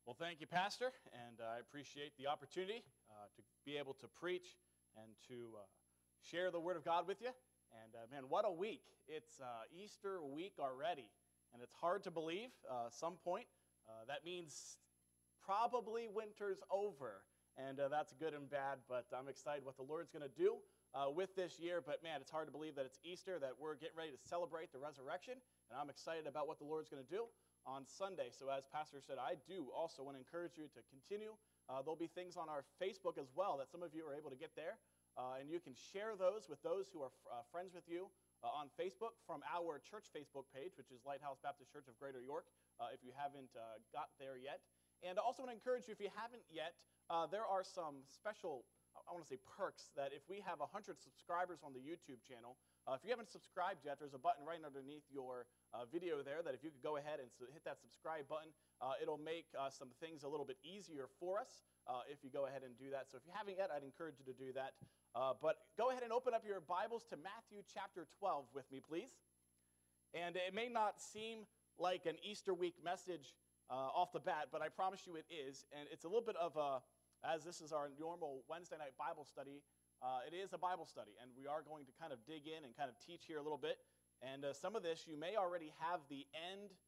Well, thank you, Pastor, and I appreciate the opportunity to be able to preach and to share the Word of God with you. And man, what a week. It's Easter week already, and it's hard to believe. Some point, that means probably winter's over, and that's good and bad, but I'm excited what the Lord's going to do with this year. But man, it's hard to believe that it's Easter, that we're getting ready to celebrate the resurrection, and I'm excited about what the Lord's going to do on Sunday. So as Pastor said, I do also want to encourage you to continue. There'll be things on our Facebook as well that some of you are able to get there, and you can share those with those who are friends with you on Facebook from our church Facebook page, which is Lighthouse Baptist Church of Greater York, if you haven't got there yet. And I also want to encourage you, if you haven't yet, there are some special, I want to say perks, that if we have 100 subscribers on the YouTube channel, if you haven't subscribed yet, there's a button right underneath your video there that if you could go ahead and hit that subscribe button, it'll make some things a little bit easier for us if you go ahead and do that. So if you haven't yet, I'd encourage you to do that. But go ahead and open up your Bibles to Matthew chapter 12 with me, please. And it may not seem like an Easter week message off the bat, but I promise you it is. And it's a little bit of a, as this is our normal Wednesday night Bible study, it is a Bible study, and we are going to kind of dig in and kind of teach here a little bit. And some of this, you may already have the end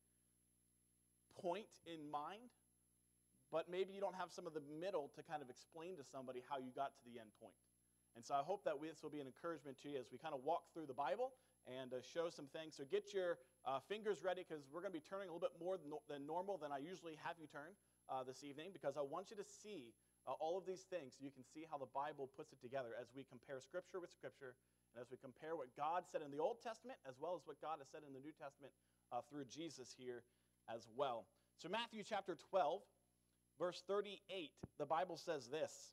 point in mind, but maybe you don't have some of the middle to kind of explain to somebody how you got to the end point. And so I hope that this will be an encouragement to you as we kind of walk through the Bible and show some things. So get your fingers ready, because we're going to be turning a little bit more than normal than I usually have you turn this evening, because I want you to see all of these things so you can see how the Bible puts it together as we compare Scripture with Scripture, and as we compare what God said in the Old Testament as well as what God has said in the New Testament through Jesus here as well. So Matthew chapter 12, verse 38, the Bible says this.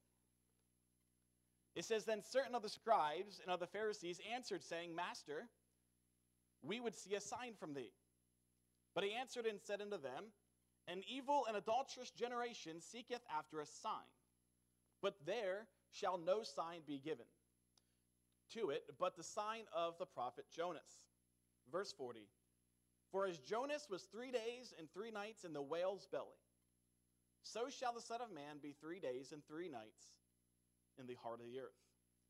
It says, "Then certain of the scribes and of the Pharisees answered, saying, Master, we would see a sign from thee. But he answered and said unto them, An evil and adulterous generation seeketh after a sign, but there shall no sign be given to it, but the sign of the prophet Jonas." Verse 40, "For as Jonas was 3 days and 3 nights in the whale's belly, so shall the Son of Man be 3 days and 3 nights in the heart of the earth."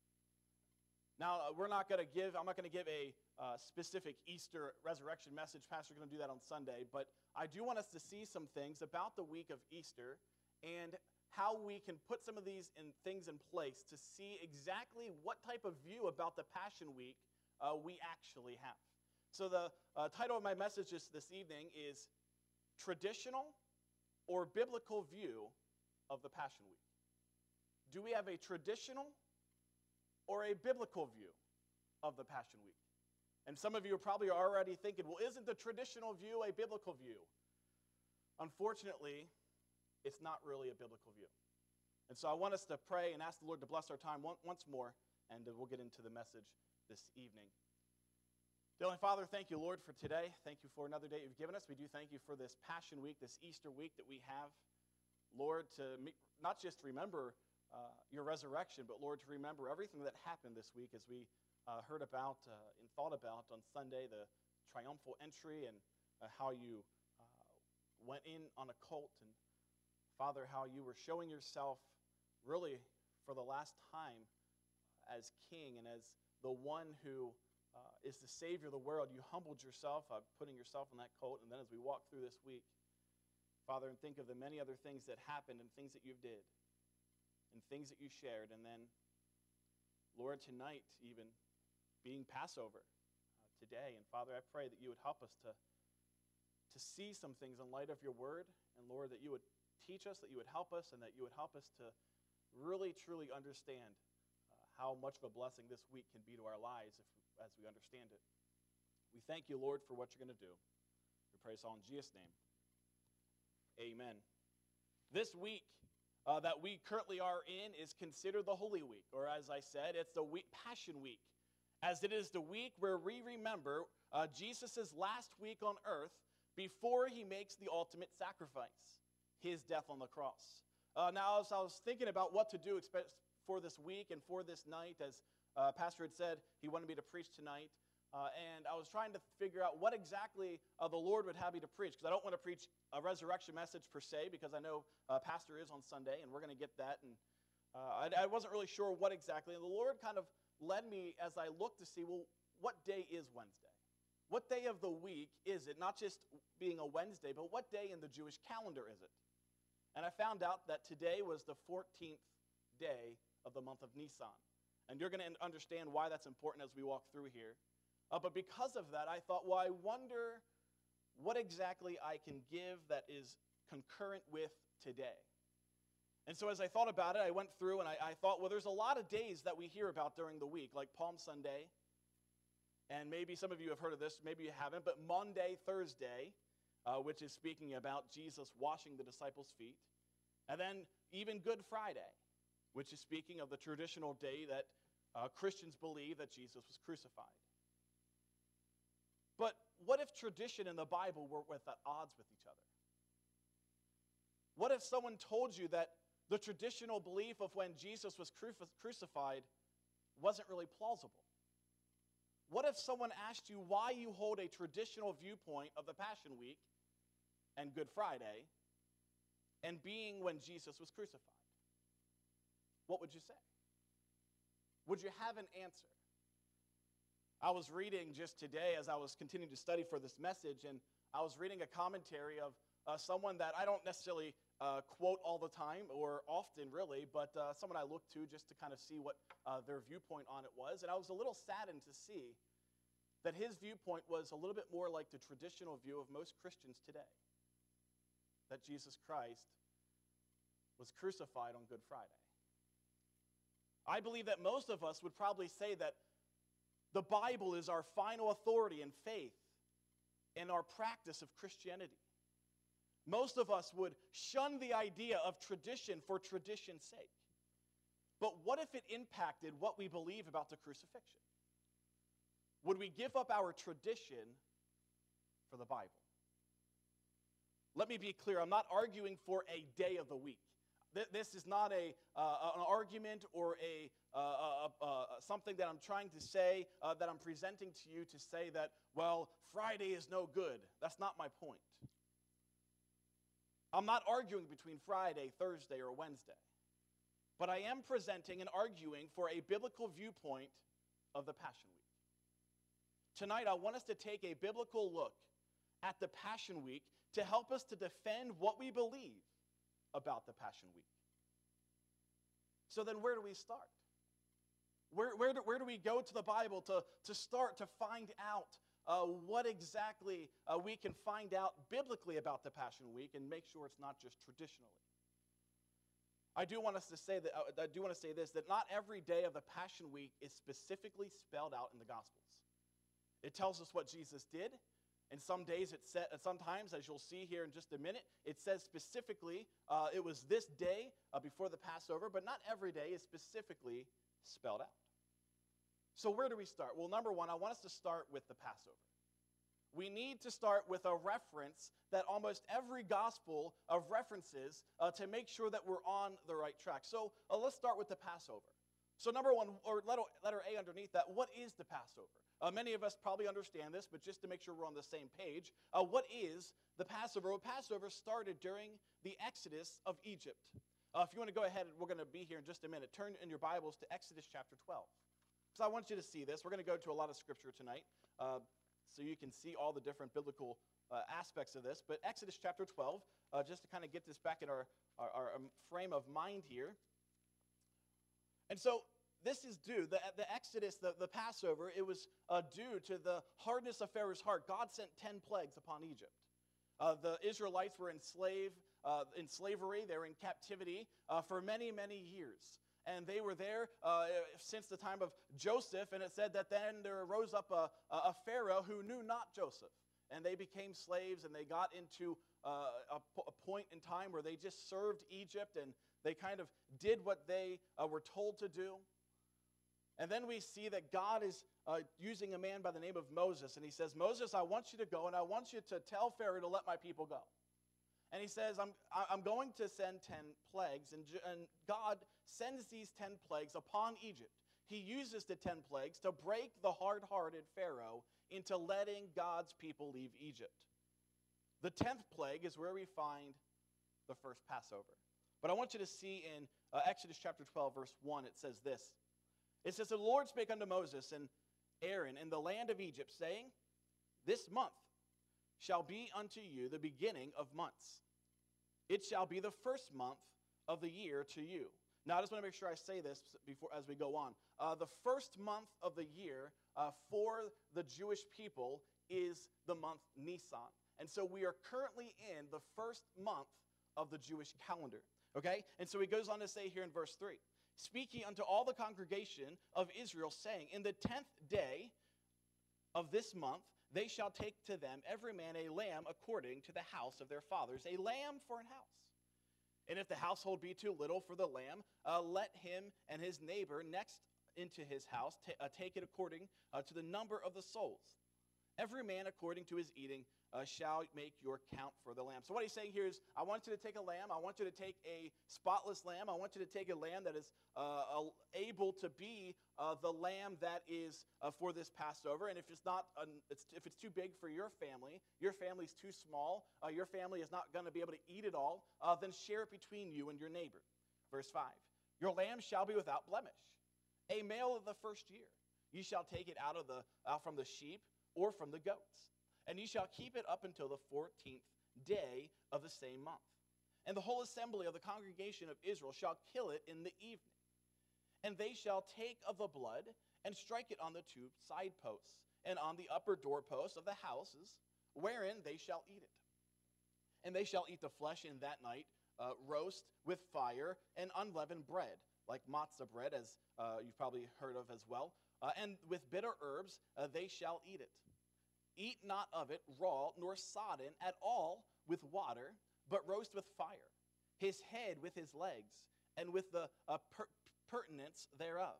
Now, I'm not going to give a specific Easter resurrection message. Pastor's going to do that on Sunday, but I do want us to see some things about the week of Easter and how we can put some of these things in place to see exactly what type of view about the Passion Week we actually have. So the title of my message this evening is Traditional or Biblical View of the Passion Week. Do we have a traditional or a biblical view of the Passion Week? And some of you are probably already thinking, well, isn't the traditional view a biblical view? Unfortunately, it's not really a biblical view. And so I want us to pray and ask the Lord to bless our time once more, and we'll get into the message this evening. Dear Heavenly Father, thank you, Lord, for today. Thank you for another day you've given us. We do thank you for this Passion Week, this Easter week that we have, Lord, to not just remember your resurrection, but, Lord, to remember everything that happened this week as we heard about and thought about on Sunday, the triumphal entry and how you went in on a colt, and, Father, how you were showing yourself really for the last time as King and as the one who is the Savior of the world. You humbled yourself, putting yourself on that colt, and then as we walk through this week, Father, and think of the many other things that happened and things that you did and things that you shared, and then, Lord, tonight even being Passover today. And Father, I pray that you would help us to see some things in light of your word, and Lord, that you would teach us, that you would help us, and that you would help us to really, truly understand how much of a blessing this week can be to our lives as we understand it. We thank you, Lord, for what you're going to do. We pray this all in Jesus' name. Amen. This week that we currently are in is considered the Holy Week, or as I said, it's the Passion Week, as it is the week where we remember Jesus' last week on earth before he makes the ultimate sacrifice, his death on the cross. Now, as I was thinking about what to do for this week and for this night, as Pastor had said he wanted me to preach tonight, and I was trying to figure out what exactly the Lord would have me to preach, because I don't want to preach a resurrection message per se, because I know Pastor is on Sunday, and we're going to get that, and I wasn't really sure what exactly, and the Lord kind of led me as I looked to see, well, what day is Wednesday? What day of the week is it? Not just being a Wednesday, but what day in the Jewish calendar is it? And I found out that today was the 14th day of the month of Nisan. And you're going to understand why that's important as we walk through here. But because of that, I thought, well, I wonder what exactly I can give that is concurrent with today. And so as I thought about it, I went through and I thought, well, there's a lot of days that we hear about during the week, like Palm Sunday. And maybe some of you have heard of this, maybe you haven't, but Maundy Thursday, which is speaking about Jesus washing the disciples' feet. And then even Good Friday, which is speaking of the traditional day that Christians believe that Jesus was crucified. But what if tradition and the Bible were at odds with each other? What if someone told you that the traditional belief of when Jesus was crucified wasn't really plausible? What if someone asked you why you hold a traditional viewpoint of the Passion Week and Good Friday and being when Jesus was crucified? What would you say? Would you have an answer? I was reading just today as I was continuing to study for this message, and I was reading a commentary of someone that I don't necessarily quote all the time or often really, but someone I looked to just to kind of see what their viewpoint on it was. And I was a little saddened to see that his viewpoint was a little bit more like the traditional view of most Christians today, that Jesus Christ was crucified on Good Friday. I believe that most of us would probably say that the Bible is our final authority in faith and our practice of Christianity. Most of us would shun the idea of tradition for tradition's sake. But what if it impacted what we believe about the crucifixion? Would we give up our tradition for the Bible? Let me be clear, I'm not arguing for a day of the week. This is not an argument or something that I'm trying to say, that I'm presenting to you to say that, well, Friday is no good. That's not my point. I'm not arguing between Friday, Thursday, or Wednesday. But I am presenting and arguing for a biblical viewpoint of the Passion Week. Tonight, I want us to take a biblical look at the Passion Week to help us to defend what we believe about the Passion Week. So then where do we start? Where do we go to the Bible to start to find out what exactly we can find out biblically about the Passion Week and make sure it's not just traditionally? I do want to say this, that not every day of the Passion Week is specifically spelled out in the Gospels. It tells us what Jesus did. And some days sometimes, as you'll see here in just a minute, it says specifically it was this day before the Passover, but not every day is specifically spelled out. So where do we start? Well, number one, I want us to start with the Passover. We need to start with a reference that almost every gospel of references to make sure that we're on the right track. So let's start with the Passover. So number one, or letter A underneath that, what is the Passover? Many of us probably understand this, but just to make sure we're on the same page, what is the Passover? Well, Passover started during the Exodus of Egypt. If you want to go ahead, we're going to be here in just a minute. Turn in your Bibles to Exodus chapter 12. So I want you to see this. We're going to go to a lot of scripture tonight, so you can see all the different biblical aspects of this. But Exodus chapter 12, just to kind of get this back in our frame of mind here. And so this is due, the Exodus, the Passover, it was due to the hardness of Pharaoh's heart. God sent 10 plagues upon Egypt. The Israelites were in slavery. They were in captivity for many, many years. And they were there since the time of Joseph. And it said that then there arose up a Pharaoh who knew not Joseph. And they became slaves, and they got into a point in time where they just served Egypt, and they kind of did what they were told to do. And then we see that God is using a man by the name of Moses. And he says, Moses, I want you to go, and I want you to tell Pharaoh to let my people go. And he says, I'm going to send 10 plagues. And God sends these 10 plagues upon Egypt. he uses the 10 plagues to break the hard-hearted Pharaoh into letting God's people leave Egypt. The 10th plague is where we find the first Passover. But I want you to see in Exodus chapter 12, verse 1, it says this. It says, the Lord spake unto Moses and Aaron in the land of Egypt, saying, this month shall be unto you the beginning of months. It shall be the first month of the year to you. Now, I just want to make sure I say this before as we go on. The first month of the year for the Jewish people is the month Nisan. And so we are currently in the first month of the Jewish calendar. Okay? And so he goes on to say here in verse 3, speaking unto all the congregation of Israel, saying, in the 10th day of this month, they shall take to them every man a lamb according to the house of their fathers, a lamb for an house. And if the household be too little for the lamb, let him and his neighbor next into his house take it according to the number of the souls. Every man according to his eating shall make your count for the lamb. So what he's saying here is, I want you to take a lamb. I want you to take a spotless lamb. I want you to take a lamb that is able to be the lamb that is for this Passover. And if it's not, if it's too big for your family's too small, your family is not going to be able to eat it all, then share it between you and your neighbor. Verse 5, your lamb shall be without blemish, a male of the first year. You shall take it out from the sheep or from the goats. And ye shall keep it up until the 14th day of the same month. And the whole assembly of the congregation of Israel shall kill it in the evening. And they shall take of the blood and strike it on the two side posts and on the upper doorposts of the houses, wherein they shall eat it. And they shall eat the flesh in that night, roast with fire and unleavened bread, like matzah bread, as you've probably heard of as well. And with bitter herbs they shall eat it. Eat not of it raw, nor sodden at all with water, but roast with fire, his head with his legs, and with the pertinence thereof.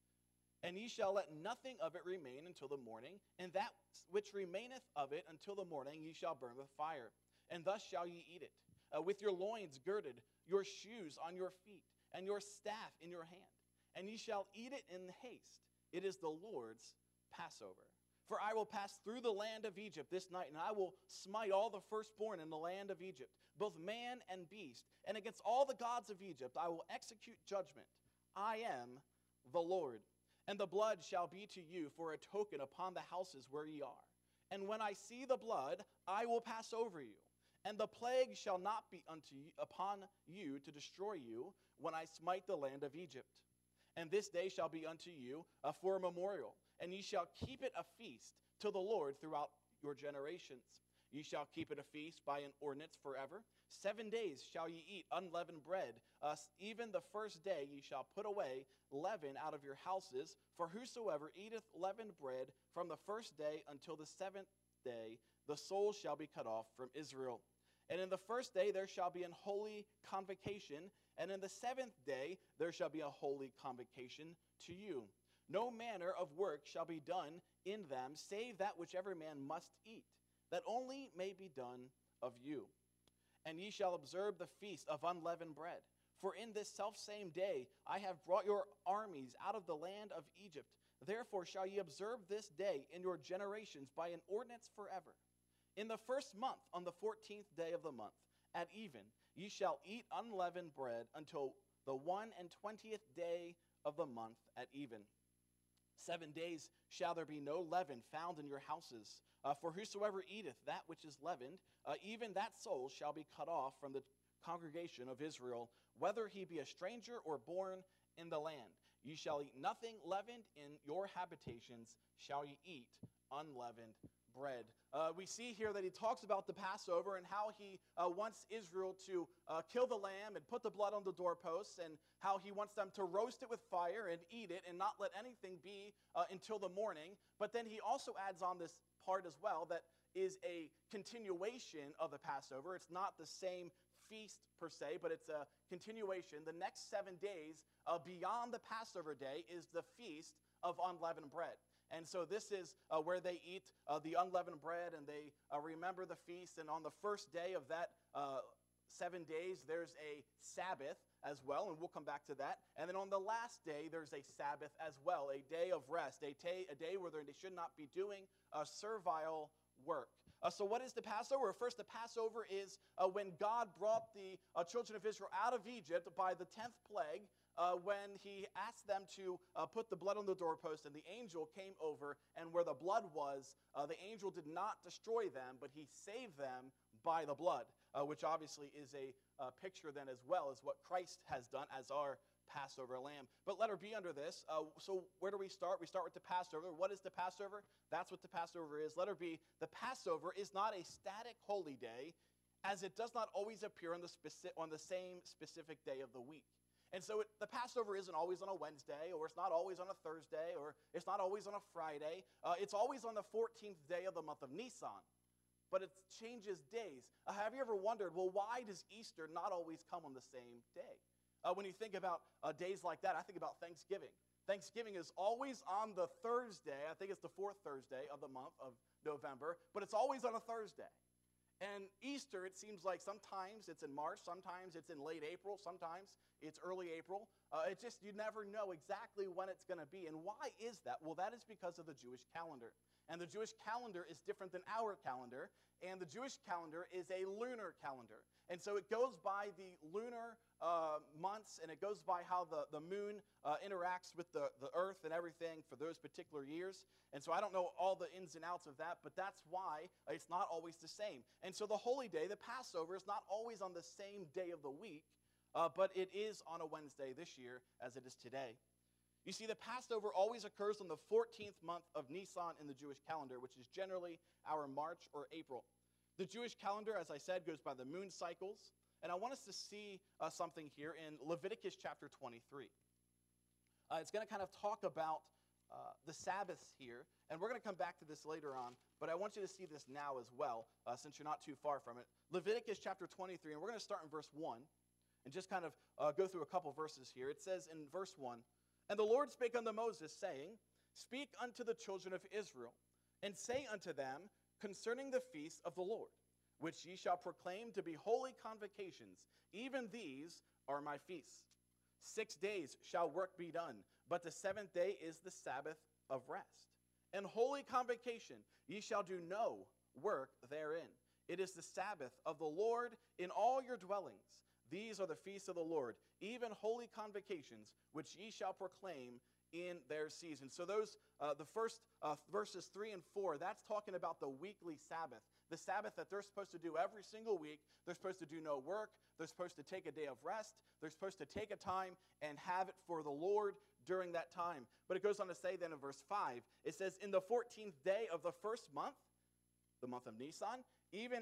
And ye shall let nothing of it remain until the morning, and that which remaineth of it until the morning ye shall burn with fire. And thus shall ye eat it, with your loins girded, your shoes on your feet, and your staff in your hand. And ye shall eat it in haste. It is the Lord's Passover. For I will pass through the land of Egypt this night, and I will smite all the firstborn in the land of Egypt, both man and beast. And against all the gods of Egypt I will execute judgment. I am the Lord. And the blood shall be to you for a token upon the houses where ye are. And when I see the blood, I will pass over you. And the plague shall not be upon you to destroy you when I smite the land of Egypt. And this day shall be unto you for a memorial, and ye shall keep it a feast to the Lord throughout your generations. Ye shall keep it a feast by an ordinance forever. 7 days shall ye eat unleavened bread. Even the first day ye shall put away leaven out of your houses. For whosoever eateth leavened bread from the first day until the 7th day, the soul shall be cut off from Israel. And in the first day there shall be an holy convocation, and in the 7th day there shall be a holy convocation to you. No manner of work shall be done in them, save that which every man must eat, that only may be done of you. And ye shall observe the feast of unleavened bread. For in this selfsame day I have brought your armies out of the land of Egypt. Therefore shall ye observe this day in your generations by an ordinance forever. In the first month, on the 14th day of the month, at even, ye shall eat unleavened bread until the 21st day of the month at even. 7 days shall there be no leaven found in your houses. For whosoever eateth that which is leavened, even that soul shall be cut off from the congregation of Israel, whether he be a stranger or born in the land. Ye shall eat nothing leavened in your habitations, shall ye eat unleavened bread. We see here that he talks about the Passover and how he wants Israel to kill the lamb and put the blood on the doorposts, and how he wants them to roast it with fire and eat it and not let anything be until the morning. But then he also adds on this part as well that is a continuation of the Passover. It's not the same feast per se, but it's a continuation. The next 7 days beyond the Passover day is the feast of unleavened bread. And so this is where they eat the unleavened bread, and they remember the feast. And on the first day of that 7 days, there's a Sabbath as well, and we'll come back to that. And then on the last day, there's a Sabbath as well, a day of rest, a day where they should not be doing servile work. So what is the Passover? First, the Passover is when God brought the children of Israel out of Egypt by the 10th plague, when he asked them to put the blood on the doorpost, and the angel came over, and where the blood was, the angel did not destroy them, but he saved them by the blood, which obviously is a picture then as well as what Christ has done as our Passover lamb. But letter B under this, so where do we start? We start with the Passover. What is the Passover? That's what the Passover is. Letter B, the Passover is not a static holy day, as it does not always appear on the same specific day of the week. And so the Passover isn't always on a Wednesday, or it's not always on a Thursday, or it's not always on a Friday. It's always on the 14th day of the month of Nisan. But it changes days. Have you ever wondered, well, why does Easter not always come on the same day? When you think about days like that, I think about Thanksgiving. Thanksgiving is always on the Thursday. I think it's the fourth Thursday of the month of November, but it's always on a Thursday. And Easter, it seems like sometimes it's in March, sometimes it's in late April, sometimes it's early April. You never know exactly when it's going to be. And why is that? Well, that is because of the Jewish calendar. And the Jewish calendar is different than our calendar. And the Jewish calendar is a lunar calendar. And so it goes by the lunar months, and it goes by how the moon interacts with the earth and everything for those particular years. And so I don't know all the ins and outs of that, but that's why it's not always the same. And so the holy day, the Passover, is not always on the same day of the week, but it is on a Wednesday this year as it is today. You see, the Passover always occurs on the 14th month of Nisan in the Jewish calendar, which is generally our March or April. The Jewish calendar, as I said, goes by the moon cycles. And I want us to see something here in Leviticus chapter 23. It's going to kind of talk about the Sabbaths here. And we're going to come back to this later on. But I want you to see this now as well, since you're not too far from it. Leviticus chapter 23, and we're going to start in verse 1. And just kind of go through a couple verses here. It says in verse 1, "And the Lord spake unto Moses, saying, Speak unto the children of Israel, and say unto them concerning the feasts of the Lord, which ye shall proclaim to be holy convocations. Even these are my feasts. 6 days shall work be done, but the 7th day is the Sabbath of rest. And holy convocation, ye shall do no work therein. It is the Sabbath of the Lord in all your dwellings. These are the feasts of the Lord, even holy convocations, which ye shall proclaim in their season." So those, the first verses 3 and 4, that's talking about the weekly Sabbath. The Sabbath that they're supposed to do every single week. They're supposed to do no work. They're supposed to take a day of rest. They're supposed to take a time and have it for the Lord during that time. But it goes on to say then in verse 5, it says, "In the 14th day of the first month, the month of Nisan, even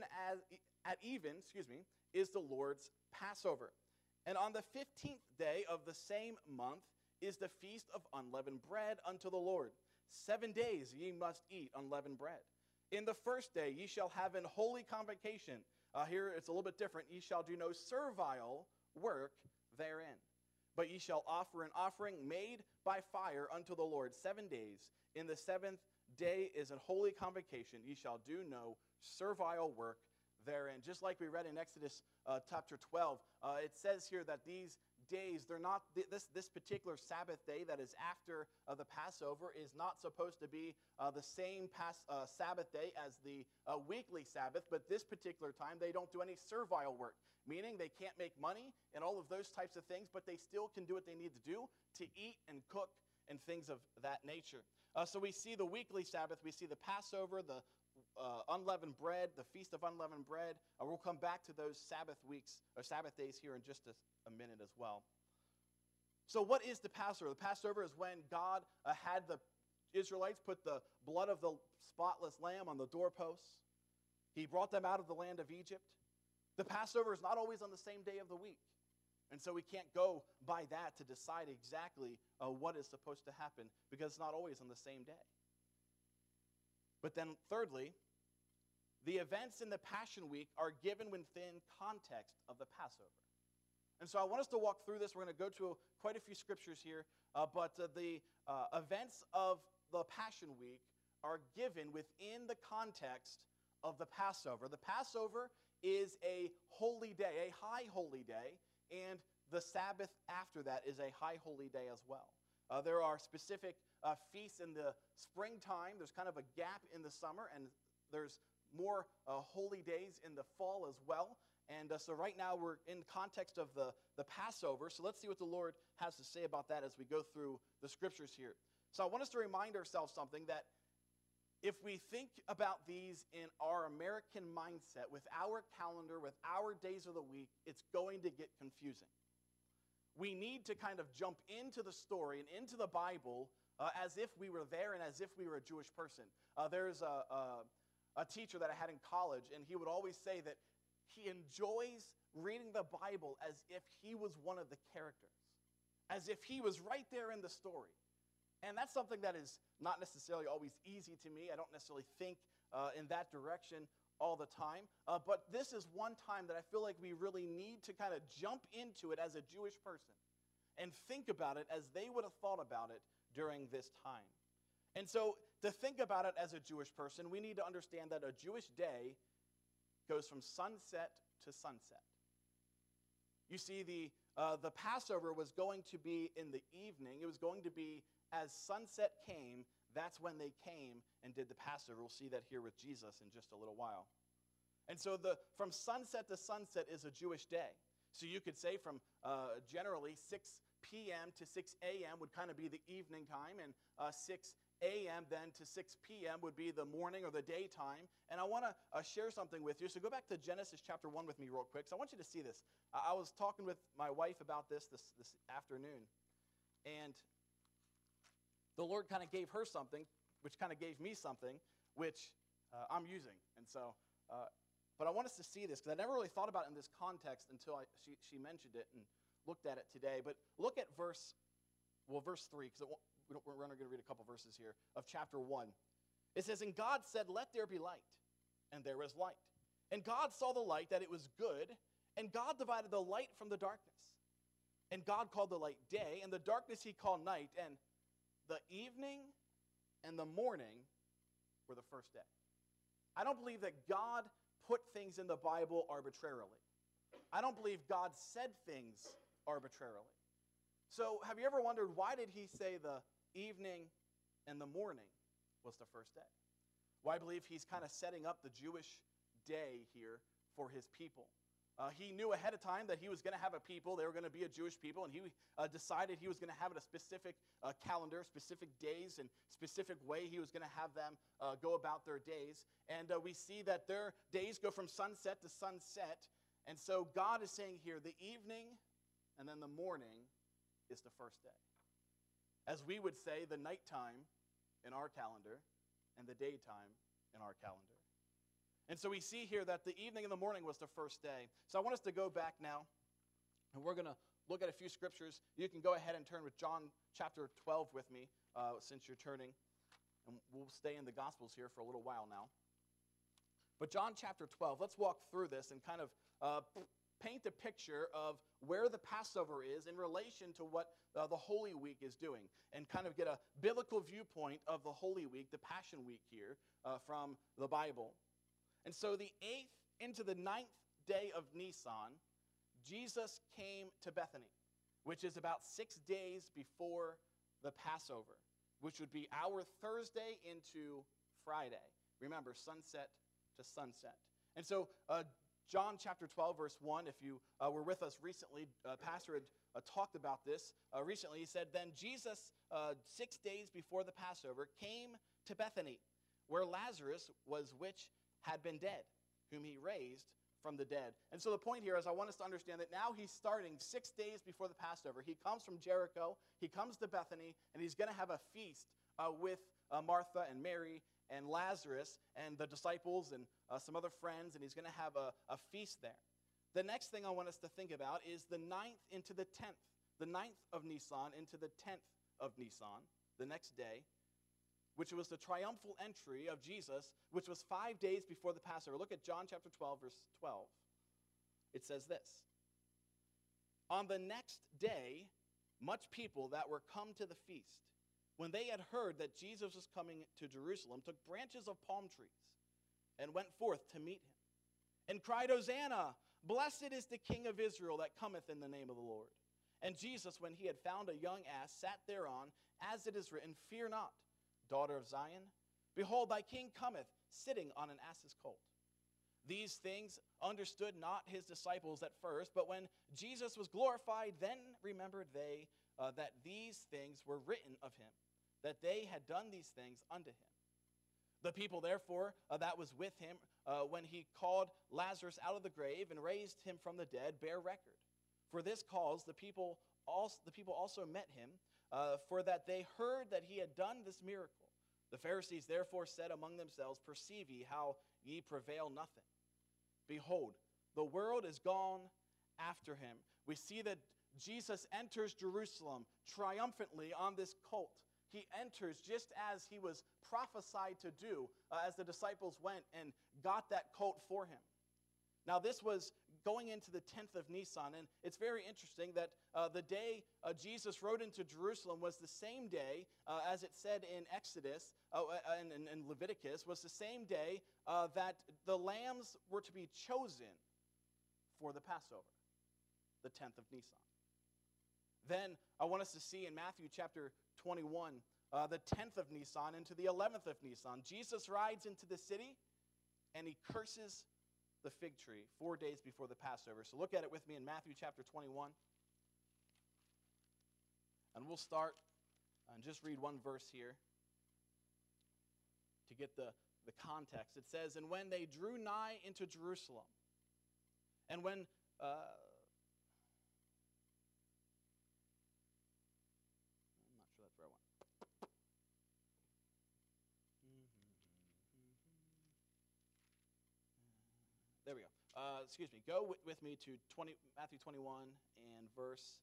at even, is the Lord's Passover. And on the 15th day of the same month is the feast of unleavened bread unto the Lord. 7 days ye must eat unleavened bread. In the first day ye shall have an holy convocation." Here it's a little bit different. "Ye shall do no servile work therein. But ye shall offer an offering made by fire unto the Lord 7 days. In the 7th day is a holy convocation. Ye shall do no servile work therein." Just like we read in Exodus chapter 12, it says here that these days, they're not, this particular Sabbath day that is after the Passover is not supposed to be the same Sabbath day as the weekly Sabbath, but this particular time they don't do any servile work, meaning they can't make money and all of those types of things, but they still can do what they need to do to eat and cook and things of that nature. So we see the weekly Sabbath, we see the Passover, the unleavened bread, the Feast of Unleavened Bread. We'll come back to those Sabbath weeks or Sabbath days here in just a minute as well. So what is the Passover? The Passover is when God had the Israelites put the blood of the spotless lamb on the doorposts. He brought them out of the land of Egypt. The Passover is not always on the same day of the week. And so we can't go by that to decide exactly what is supposed to happen, because it's not always on the same day. But then thirdly, the events in the Passion Week are given within context of the Passover. And so I want us to walk through this. We're going to go to quite a few scriptures here, but the events of the Passion Week are given within the context of the Passover. The Passover is a holy day, a high holy day, and the Sabbath after that is a high holy day as well. There are specific feasts in the springtime. There's kind of a gap in the summer, and there's more holy days in the fall as well. And so right now we're in context of the Passover. So let's see what the Lord has to say about that as we go through the scriptures here. So I want us to remind ourselves something, that if we think about these in our American mindset, with our calendar, with our days of the week, it's going to get confusing. We need to kind of jump into the story and into the Bible as if we were there and as if we were a Jewish person. There's a teacher that I had in college, and he would always say that he enjoys reading the Bible as if he was one of the characters, as if he was right there in the story. And that's something that is not necessarily always easy to me. I don't necessarily think in that direction all the time. But this is one time that I feel like we really need to kind of jump into it as a Jewish person and think about it as they would have thought about it during this time. And so to think about it as a Jewish person, we need to understand that a Jewish day goes from sunset to sunset. You see, the Passover was going to be in the evening. It was going to be as sunset came, that's when they came and did the Passover. We'll see that here with Jesus in just a little while. And so from sunset to sunset is a Jewish day. So you could say from generally 6 p.m. to 6 a.m. would kind of be the evening time, and 6 a.m. then to 6 p.m. would be the morning or the daytime. And I want to share something with you. So go back to Genesis chapter 1 with me real quick. So I want you to see this. I was talking with my wife about this afternoon, and the Lord kind of gave her something, which kind of gave me something, which I'm using. And so, but I want us to see this, because I never really thought about it in this context until she mentioned it and looked at it today. But look at verse 3, because we're only going to read a couple verses here, of chapter 1. It says, "And God said, 'Let there be light,' and there was light. And God saw the light, that it was good, and God divided the light from the darkness. And God called the light day, and the darkness he called night, and the evening and the morning were the first day." I don't believe that God put things in the Bible arbitrarily. I don't believe God said things arbitrarily. So have you ever wondered, why did he say the evening and the morning was the first day? Well, I believe he's kind of setting up the Jewish day here for his people. He knew ahead of time that he was going to have a people. They were going to be a Jewish people, and he decided he was going to have it a specific calendar, specific days, and specific way he was going to have them go about their days. And we see that their days go from sunset to sunset. And so God is saying here, the evening and then the morning is the first day. As we would say, the nighttime in our calendar and the daytime in our calendar. And so we see here that the evening and the morning was the first day. So I want us to go back now, and we're going to look at a few scriptures. You can go ahead and turn with John chapter 12 with me, since you're turning. And we'll stay in the Gospels here for a little while now. But John chapter 12, let's walk through this and kind of paint a picture of where the Passover is in relation to what the Holy Week is doing, and kind of get a biblical viewpoint of the Holy Week, the Passion Week here, from the Bible. And so the 8th into the 9th day of Nisan, Jesus came to Bethany, which is about 6 days before the Passover, which would be our Thursday into Friday. Remember, sunset to sunset. And so John chapter 12, verse 1, if you were with us recently, Pastor had talked about this recently. He said, "Then Jesus, 6 days before the Passover, came to Bethany, where Lazarus was, which had been dead, whom he raised from the dead." And so the point here is I want us to understand that now he's starting 6 days before the Passover. He comes from Jericho, he comes to Bethany, and he's going to have a feast with Martha and Mary and Lazarus and the disciples and some other friends, and he's going to have a feast there. The next thing I want us to think about is the 9th into the 10th, the 9th of Nisan into the 10th of Nisan, the next day, which was the triumphal entry of Jesus, which was 5 days before the Passover. Look at John chapter 12, verse 12. It says this: "On the next day, much people that were come to the feast, when they had heard that Jesus was coming to Jerusalem, took branches of palm trees and went forth to meet him, and cried, Hosanna! Blessed is the King of Israel that cometh in the name of the Lord. And Jesus, when he had found a young ass, sat thereon, as it is written, Fear not, daughter of Zion. Behold, thy king cometh, sitting on an ass's colt. These things understood not his disciples at first, but when Jesus was glorified, then remembered they that these things were written of him, that they had done these things unto him. The people, therefore, that was with him when he called Lazarus out of the grave and raised him from the dead, bear record. For this cause the people also met him, for that they heard that he had done this miracle. The Pharisees therefore said among themselves, Perceive ye how ye prevail nothing. Behold, the world is gone after him. We see that Jesus enters Jerusalem triumphantly on this colt. He enters just as he was prophesied to do as the disciples went and got that colt for him. Now, this was going into the 10th of Nisan, and it's very interesting that the day Jesus rode into Jerusalem was the same day, as it said in Exodus and Leviticus, was the same day that the lambs were to be chosen for the Passover, the 10th of Nisan. Then I want us to see in Matthew chapter 21, the 10th of Nisan into the 11th of Nisan. Jesus rides into the city, and he curses the fig tree 4 days before the Passover. So look at it with me in Matthew chapter 21. And we'll start and just read one verse here to get the context. It says, And when they drew nigh into Jerusalem, and when... There we go. Excuse me. Go with me to Matthew 21 and verse.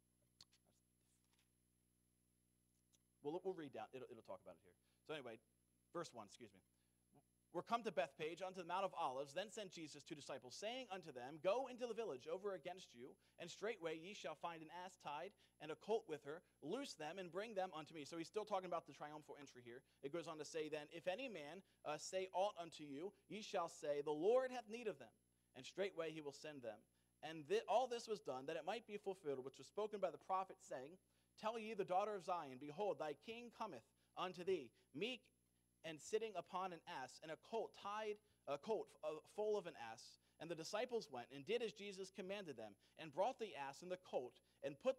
We'll read down. It'll talk about it here. So anyway, verse 1, excuse me. We're come to Bethpage unto the Mount of Olives. Then sent Jesus two disciples, saying unto them, Go into the village over against you, and straightway ye shall find an ass tied, and a colt with her. Loose them, and bring them unto me. So he's still talking about the triumphal entry here. It goes on to say then, If any man say aught unto you, ye shall say, The Lord hath need of them. And straightway he will send them. And all this was done, that it might be fulfilled, which was spoken by the prophet, saying, Tell ye the daughter of Zion, Behold, thy king cometh unto thee, meek and sitting upon an ass, and a colt full of an ass. And the disciples went and did as Jesus commanded them, and brought the ass and the colt, and put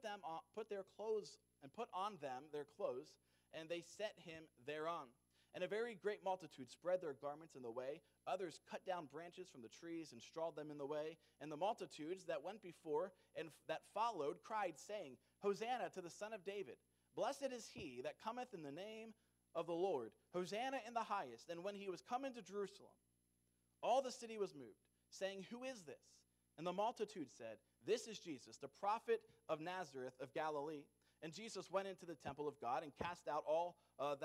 on them their clothes, and they set him thereon. And a very great multitude spread their garments in the way. Others cut down branches from the trees and strawed them in the way. And the multitudes that went before and that followed cried, saying, Hosanna to the Son of David. Blessed is he that cometh in the name of the Lord. Hosanna in the highest. And when he was come into Jerusalem, all the city was moved, saying, Who is this? And the multitude said, This is Jesus, the prophet of Nazareth of Galilee. And Jesus went into the temple of God and cast out all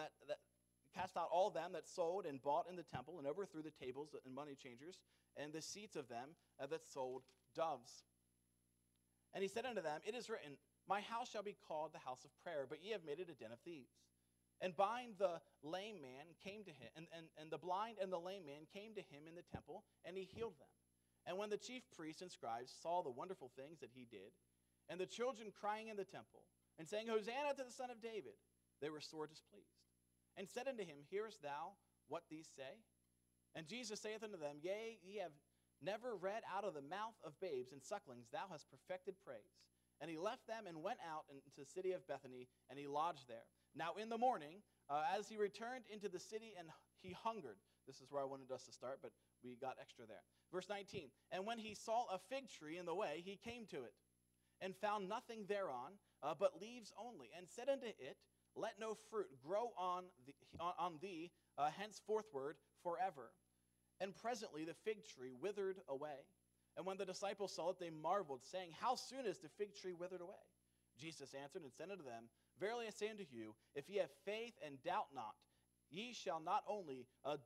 them that sold and bought in the temple, and overthrew the tables and money changers and the seats of them that sold doves. And he said unto them, It is written, My house shall be called the house of prayer, but ye have made it a den of thieves. And the lame man came to him, and the blind and the lame man came to him in the temple, and he healed them. And when the chief priests and scribes saw the wonderful things that he did, and the children crying in the temple, and saying, Hosanna to the Son of David, they were sore displeased. And said unto him, Hearest thou what these say? And Jesus saith unto them, Yea, ye have never read out of the mouth of babes and sucklings, thou hast perfected praise. And he left them and went out into the city of Bethany, and he lodged there. Now in the morning, as he returned into the city, and he hungered. This is where I wanted us to start, but we got extra there. Verse 19, And when he saw a fig tree in the way, he came to it, and found nothing thereon, but leaves only, and said unto it, Let no fruit grow on thee henceforthward forever. And presently the fig tree withered away. And when the disciples saw it, they marveled, saying, How soon is the fig tree withered away? Jesus answered and said unto them, Verily I say unto you, if ye have faith and doubt not, ye shall not only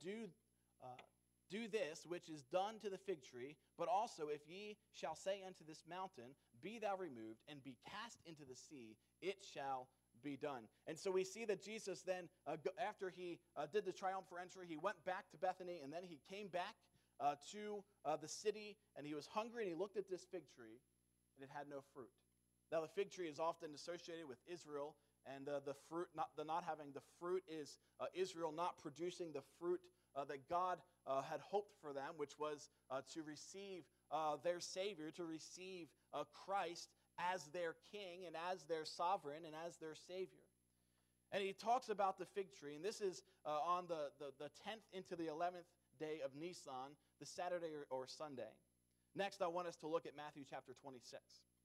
do this which is done to the fig tree, but also if ye shall say unto this mountain, Be thou removed, and be cast into the sea, it shall be done. And so we see that Jesus then, after he did the triumphal entry, he went back to Bethany, and then he came back to the city, and he was hungry, and he looked at this fig tree, and it had no fruit. Now, the fig tree is often associated with Israel, and the fruit, not having the fruit is Israel not producing the fruit that God had hoped for them, which was to receive their Savior, to receive Christ as their King and as their sovereign and as their Savior. And he talks about the fig tree, and this is on the 10th into the 11th day of Nisan, the Saturday or Sunday. Next, I want us to look at Matthew chapter 26.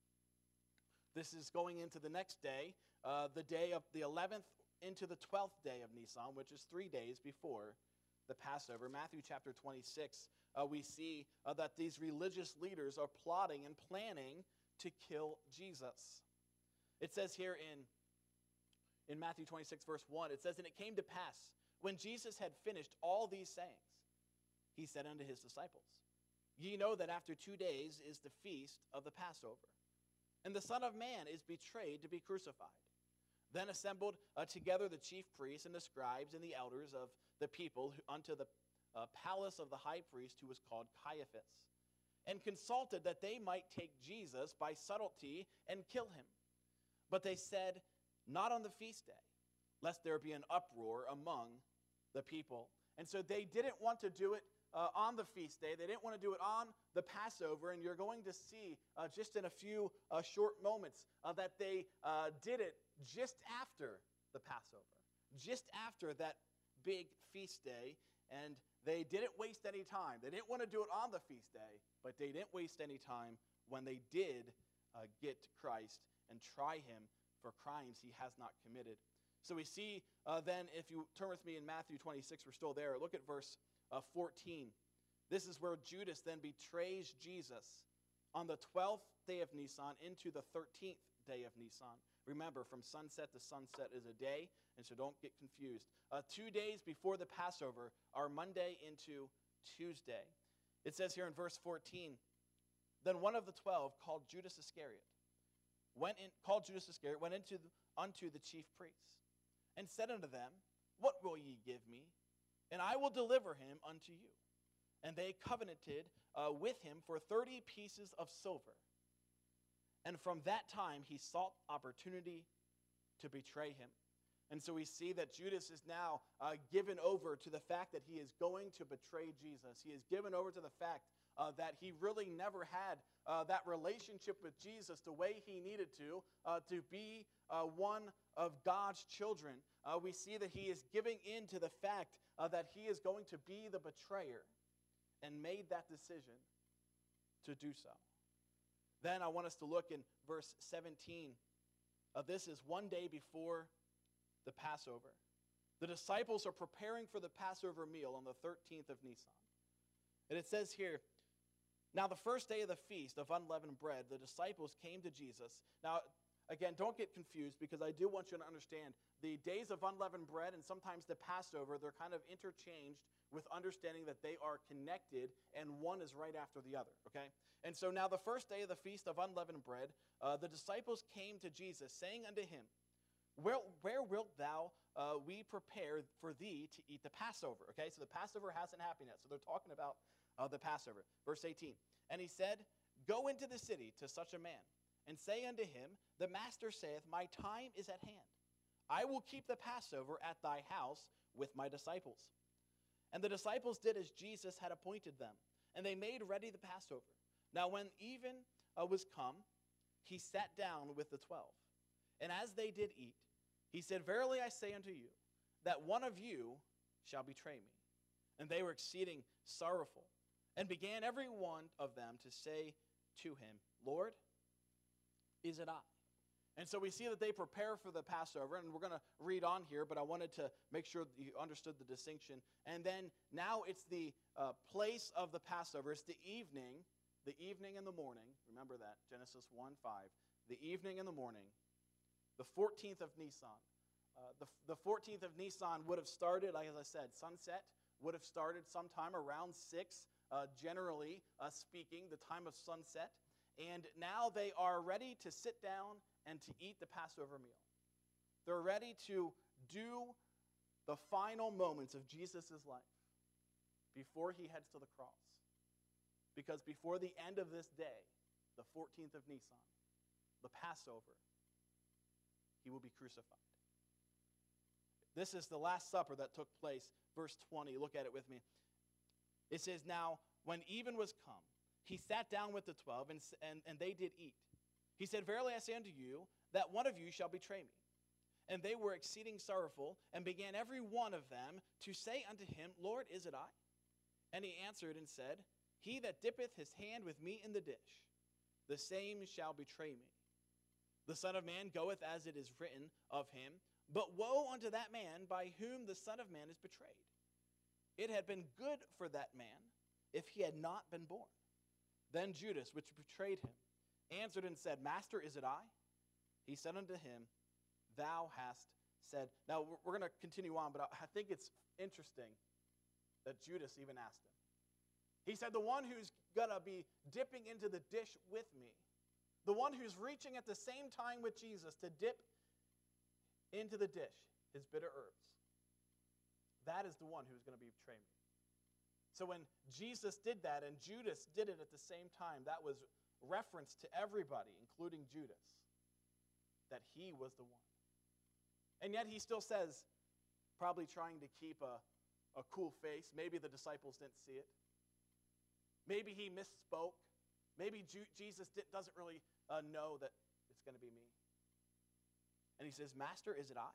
This is going into the next day, the day of the 11th into the 12th day of Nisan, which is 3 days before the Passover. Matthew chapter 26, we see that these religious leaders are plotting and planning to kill Jesus. It says here in Matthew 26, verse 1, it says, "And it came to pass, when Jesus had finished all these sayings, he said unto his disciples, Ye know that after 2 days is the feast of the Passover, and the Son of Man is betrayed to be crucified. Then assembled together the chief priests and the scribes and the elders of the people unto the palace of the high priest, who was called Caiaphas, and consulted that they might take Jesus by subtlety and kill him. But they said, Not on the feast day, lest there be an uproar among the people." And so they didn't want to do it on the feast day. They didn't want to do it on the Passover. And you're going to see just in a few short moments that they did it just after the Passover, just after that big feast day. And they didn't waste any time. They didn't want to do it on the feast day, but they didn't waste any time when they did get to Christ and try him for crimes he has not committed. So we see then, if you turn with me in Matthew 26, we're still there. Look at verse 14. This is where Judas then betrays Jesus on the 12th day of Nisan into the 13th day of Nisan. Remember, from sunset to sunset is a day, and so don't get confused. 2 days before the Passover are Monday into Tuesday. It says here in verse 14, "Then one of the 12, called Judas Iscariot, went unto the chief priests, and said unto them, What will ye give me? And I will deliver him unto you. And they covenanted with him for 30 pieces of silver. And from that time he sought opportunity to betray him." And so we see that Judas is now given over to the fact that he is going to betray Jesus. He is given over to the fact that he really never had that relationship with Jesus the way he needed to be one of God's children. We see that he is giving in to the fact that he is going to be the betrayer, and made that decision to do so. Then I want us to look in verse 17. This is 1 day before the Passover. The disciples are preparing for the Passover meal on the 13th of Nisan. And it says here, "Now the first day of the feast of unleavened bread, the disciples came to Jesus." Now, again, don't get confused, because I do want you to understand the days of unleavened bread and sometimes the Passover, they're kind of interchanged with understanding that they are connected and one is right after the other, okay? And so now the first day of the feast of unleavened bread, the disciples came to Jesus, saying unto him, Where wilt thou we prepare for thee to eat the Passover? Okay, so the Passover hasn't happened yet. So they're talking about the Passover. Verse 18, "And he said, Go into the city to such a man, and say unto him, The master saith, My time is at hand. I will keep the Passover at thy house with my disciples. And the disciples did as Jesus had appointed them, and they made ready the Passover. Now when even was come, he sat down with the 12. And as they did eat, he said, Verily I say unto you, that one of you shall betray me. And they were exceeding sorrowful, and began every one of them to say to him, Lord, is it I? And so we see that they prepare for the Passover, and we're going to read on here, but I wanted to make sure that you understood the distinction. And then now it's the place of the Passover. It's the evening and the morning. Remember that, Genesis 1:5. The evening and the morning, the 14th of Nisan. The 14th of Nisan would have started, like as I said, sunset would have started sometime around 6, generally speaking, the time of sunset. And now they are ready to sit down and to eat the Passover meal. They're ready to do the final moments of Jesus' life before he heads to the cross. because before the end of this day, the 14th of Nisan, the Passover, he will be crucified. This is the Last Supper that took place. Verse 20, look at it with me. It says, now, when even was come, he sat down with the 12, and they did eat. He said, verily I say unto you, that one of you shall betray me. And they were exceeding sorrowful, and began every one of them to say unto him, Lord, is it I? And he answered and said, he that dippeth his hand with me in the dish, the same shall betray me. The Son of Man goeth as it is written of him, but woe unto that man by whom the Son of Man is betrayed. It had been good for that man if he had not been born. Then Judas, which betrayed him, answered and said, Master, is it I? He said unto him, thou hast said. Now, we're going to continue on, but I think it's interesting that Judas even asked him. He said, the one who's going to be dipping into the dish with me, the one who's reaching at the same time with Jesus to dip into the dish his bitter herbs, that is the one who's going to betray me. So when Jesus did that and Judas did it at the same time, that was reference to everybody, including Judas, that he was the one. And yet he still says, probably trying to keep a cool face. Maybe the disciples didn't see it. Maybe he misspoke. Maybe Jesus doesn't really know that it's going to be me. And he says, Master, is it I?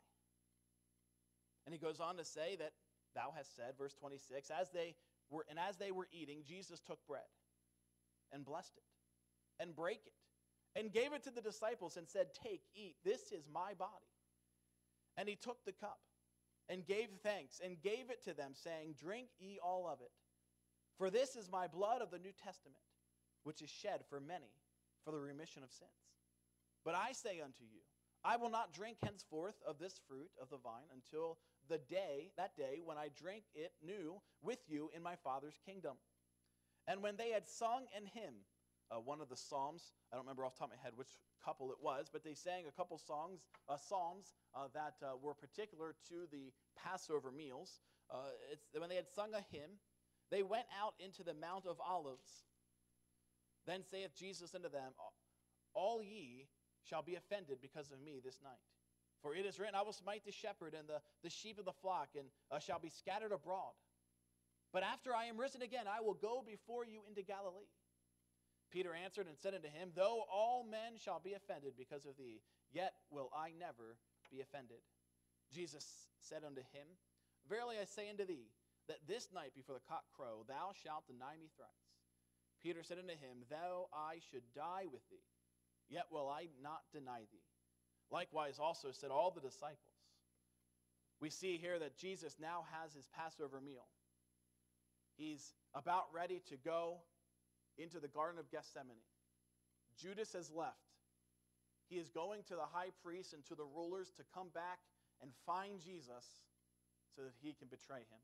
And he goes on to say that thou hast said, verse 26, as they were eating, Jesus took bread and blessed it and brake it and gave it to the disciples and said, take, eat, this is my body. And he took the cup and gave thanks and gave it to them, saying, drink ye all of it. For this is my blood of the New Testament, which is shed for many for the remission of sins. But I say unto you, I will not drink henceforth of this fruit of the vine until that day when I drink it new with you in my Father's kingdom. And when they had sung an hymn, one of the psalms, I don't remember off the top of my head which couple it was, but they sang a couple psalms that were particular to the Passover meals. When they had sung a hymn, they went out into the Mount of Olives. Then saith Jesus unto them, all ye shall be offended because of me this night. For it is written, I will smite the shepherd, and the sheep of the flock and shall be scattered abroad. But after I am risen again, I will go before you into Galilee. Peter answered and said unto him, though all men shall be offended because of thee, yet will I never be offended. Jesus said unto him, verily I say unto thee, that this night before the cock crow, thou shalt deny me thrice. Peter said unto him, though I should die with thee, yet will I not deny thee. Likewise also said all the disciples. We see here that Jesus now has his Passover meal. He's about ready to go into the Garden of Gethsemane. Judas has left. He is going to the high priest and to the rulers to come back and find Jesus so that he can betray him.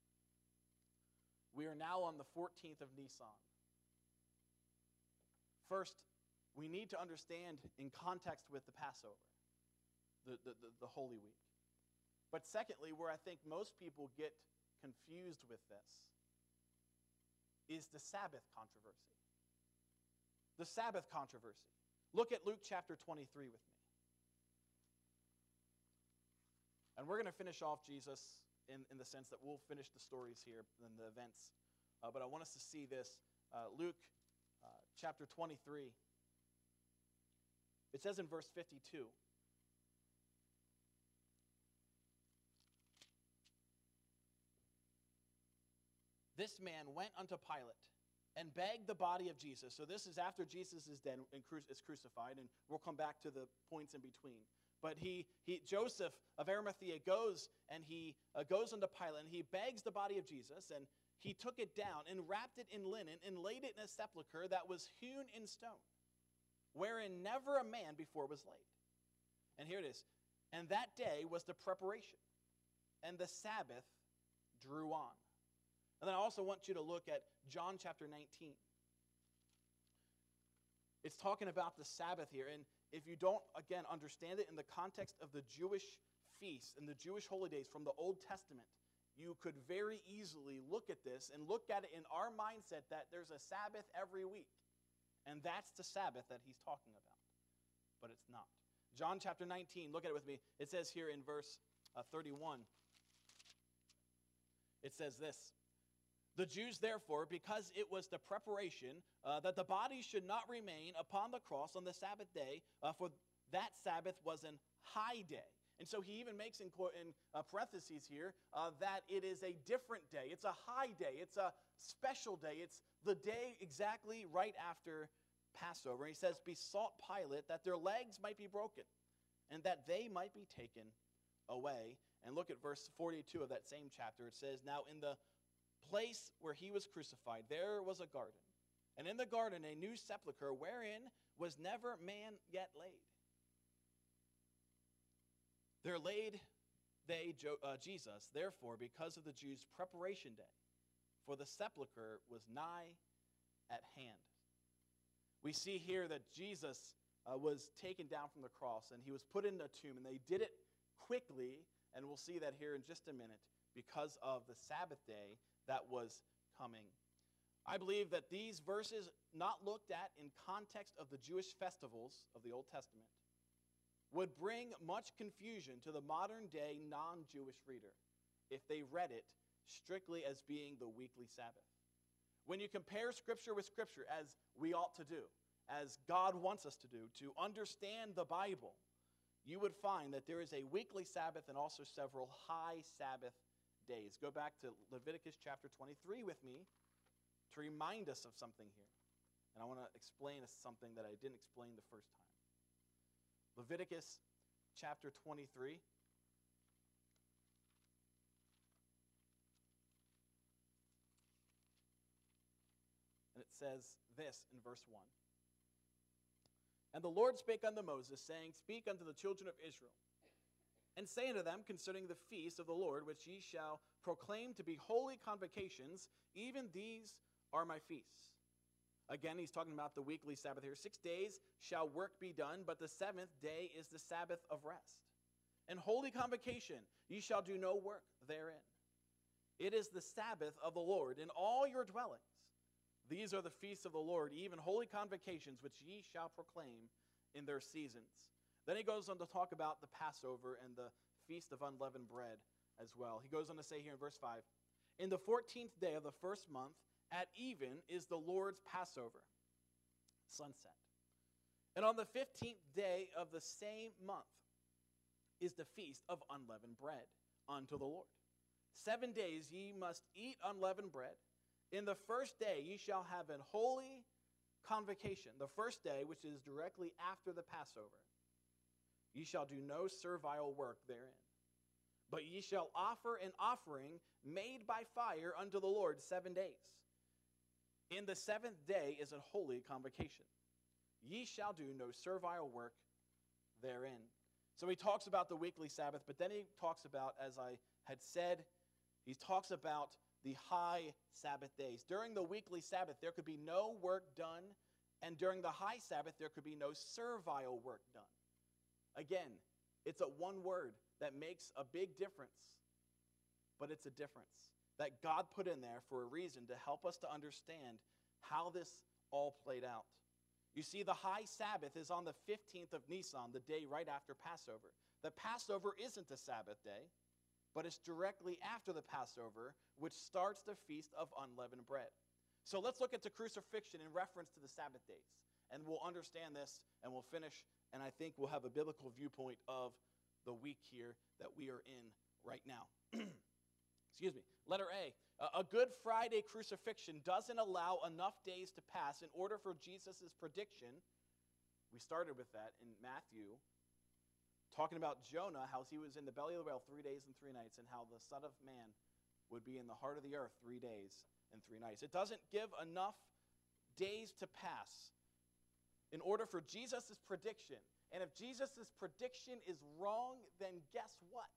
We are now on the 14th of Nisan. First, we need to understand in context with the Passover, the Holy Week. But secondly, where I think most people get confused with this, is the Sabbath controversy. The Sabbath controversy. Look at Luke chapter 23 with me. And we're going to finish off Jesus in the sense that we'll finish the stories here and the events. But I want us to see this. Luke chapter 23. It says in verse 52. This man went unto Pilate and begged the body of Jesus. So this is after Jesus is dead and is crucified, and we'll come back to the points in between. But Joseph of Arimathea goes and he goes unto Pilate and he begs the body of Jesus, and he took it down and wrapped it in linen and laid it in a sepulchre that was hewn in stone, wherein never a man before was laid. And here it is. And that day was the preparation, and the Sabbath drew on. And then I also want you to look at John chapter 19. It's talking about the Sabbath here. And if you don't, again, understand it in the context of the Jewish feasts and the Jewish holy days from the Old Testament, you could very easily look at this and look at it in our mindset that there's a Sabbath every week. And that's the Sabbath that he's talking about. But it's not. John chapter 19, look at it with me. It says here in verse 31, it says this. The Jews, therefore, because it was the preparation that the body should not remain upon the cross on the Sabbath day, for that Sabbath was an high day. And so he even makes in parentheses here that it is a different day. It's a high day. It's a special day. It's the day exactly right after Passover. He says, besought Pilate that their legs might be broken and that they might be taken away. And look at verse 42 of that same chapter. It says, now in the place where he was crucified, there was a garden. And in the garden a new sepulchre wherein was never man yet laid. There laid they Jesus, therefore, because of the Jews' preparation day, for the sepulchre was nigh at hand. We see here that Jesus was taken down from the cross, and he was put in a tomb, and they did it quickly, and we'll see that here in just a minute, because of the Sabbath day that was coming. I believe that these verses, not looked at in context of the Jewish festivals of the Old Testament, would bring much confusion to the modern day non-Jewish reader if they read it strictly as being the weekly Sabbath. When you compare Scripture with Scripture, as we ought to do, as God wants us to do, to understand the Bible, you would find that there is a weekly Sabbath and also several high Sabbath days. Go back to Leviticus chapter 23 with me to remind us of something here. And I want to explain something that I didn't explain the first time. Leviticus chapter 23. And it says this in verse 1. And the Lord spake unto Moses, saying, speak unto the children of Israel, and say unto them concerning the feast of the Lord, which ye shall proclaim to be holy convocations, even these are my feasts. Again, he's talking about the weekly Sabbath here. 6 days shall work be done, but the seventh day is the Sabbath of rest. And holy convocation, ye shall do no work therein. It is the Sabbath of the Lord in all your dwellings. These are the feasts of the Lord, even holy convocations, which ye shall proclaim in their seasons. Then he goes on to talk about the Passover and the Feast of Unleavened Bread as well. He goes on to say here in verse 5, in the 14th day of the first month, at even is the Lord's Passover, sunset. And on the 15th day of the same month is the Feast of Unleavened Bread unto the Lord. 7 days ye must eat unleavened bread. In the first day ye shall have an holy convocation, the first day, which is directly after the Passover. Ye shall do no servile work therein. But ye shall offer an offering made by fire unto the Lord 7 days. In the seventh day is a holy convocation. Ye shall do no servile work therein. So he talks about the weekly Sabbath, but then he talks about, as I had said, he talks about the high Sabbath days. During the weekly Sabbath, there could be no work done, and during the high Sabbath, there could be no servile work done. Again, it's a one word that makes a big difference, but it's a difference that God put in there for a reason to help us to understand how this all played out. You see, the high Sabbath is on the 15th of Nisan, the day right after Passover. The Passover isn't a Sabbath day, but it's directly after the Passover, which starts the Feast of Unleavened Bread. So let's look at the crucifixion in reference to the Sabbath days, and we'll understand this, and we'll finish, and I think we'll have a biblical viewpoint of the week here that we are in right now. Excuse me. Letter A. A Good Friday crucifixion doesn't allow enough days to pass in order for Jesus' prediction. We started with that in Matthew, talking about Jonah, how he was in the belly of the whale 3 days and 3 nights, and how the Son of Man would be in the heart of the earth 3 days and 3 nights. It doesn't give enough days to pass in order for Jesus' prediction. And if Jesus' prediction is wrong, then guess what?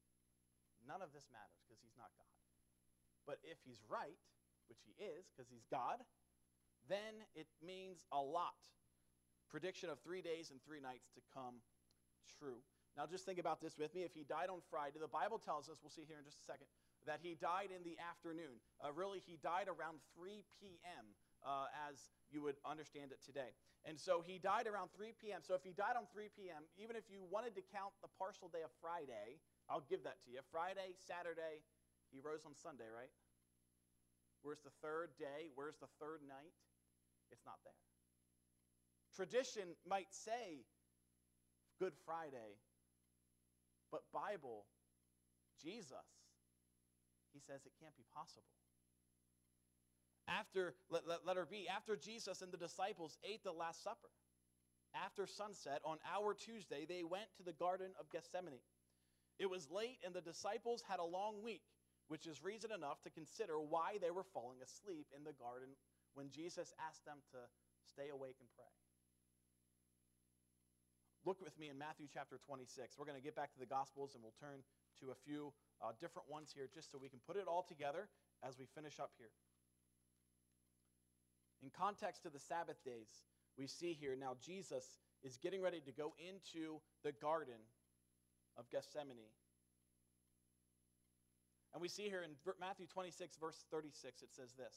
None of this matters because he's not God. But if he's right, which he is because he's God, then it means a lot. Prediction of 3 days and 3 nights to come true. Now just think about this with me. If he died on Friday, the Bible tells us, we'll see here in just a second, that he died in the afternoon. Really, he died around 3 p.m., as you would understand it today. And so he died around 3 p.m. So if he died on 3 p.m., even if you wanted to count the partial day of Friday, I'll give that to you. Friday, Saturday, he rose on Sunday, right? Where's the third day? Where's the third night? It's not there. Tradition might say Good Friday, but Bible, Jesus, he says it can't be possible. After, letter B, after Jesus and the disciples ate the Last Supper, after sunset on our Tuesday, they went to the Garden of Gethsemane. It was late, and the disciples had a long week, which is reason enough to consider why they were falling asleep in the garden when Jesus asked them to stay awake and pray. Look with me in Matthew chapter 26. We're going to get back to the Gospels, and we'll turn to a few different ones here just so we can put it all together as we finish up here. In context to the Sabbath days, we see here now Jesus is getting ready to go into the Garden of Gethsemane. And we see here in Matthew 26, verse 36, it says this.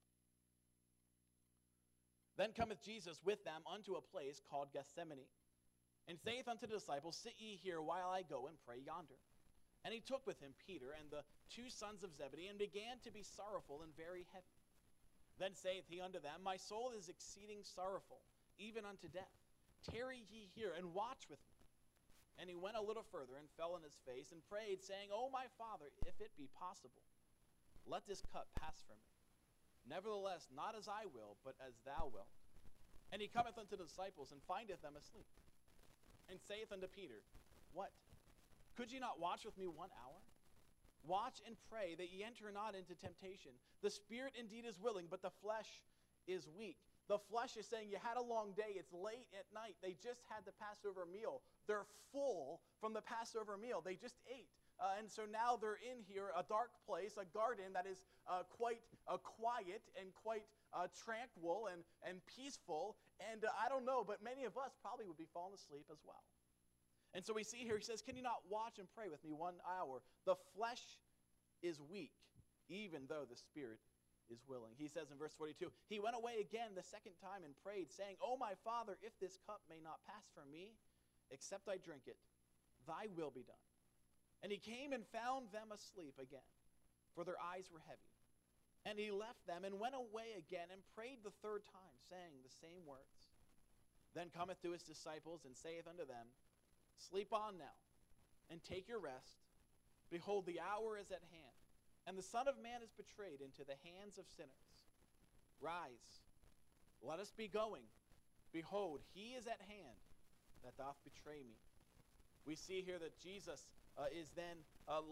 Then cometh Jesus with them unto a place called Gethsemane, and saith unto the disciples, Sit ye here while I go and pray yonder. And he took with him Peter and the two sons of Zebedee, and began to be sorrowful and very heavy. Then saith he unto them, My soul is exceeding sorrowful, even unto death. Tarry ye here, and watch with me. And he went a little further, and fell on his face, and prayed, saying, O my Father, if it be possible, let this cup pass from me. Nevertheless, not as I will, but as thou wilt. And he cometh unto the disciples, and findeth them asleep. And saith unto Peter, What? Could ye not watch with me 1 hour? Watch and pray that ye enter not into temptation. The spirit indeed is willing, but the flesh is weak. The flesh is saying, you had a long day, it's late at night, they just had the Passover meal. They're full from the Passover meal. They just ate. And so now they're in here, a dark place, a garden that is quite quiet and quite tranquil and peaceful. And I don't know, but many of us probably would be falling asleep as well. And so we see here, he says, Can you not watch and pray with me 1 hour? The flesh is weak, even though the spirit is willing. He says in verse 42, He went away again the second time and prayed, saying, O my Father, if this cup may not pass from me, except I drink it, thy will be done. And he came and found them asleep again, for their eyes were heavy. And he left them and went away again and prayed the third time, saying the same words. Then cometh to his disciples and saith unto them, Sleep on now, and take your rest. Behold, the hour is at hand, and the Son of Man is betrayed into the hands of sinners. Rise, let us be going. Behold, he is at hand that doth betray me. We see here that Jesus is then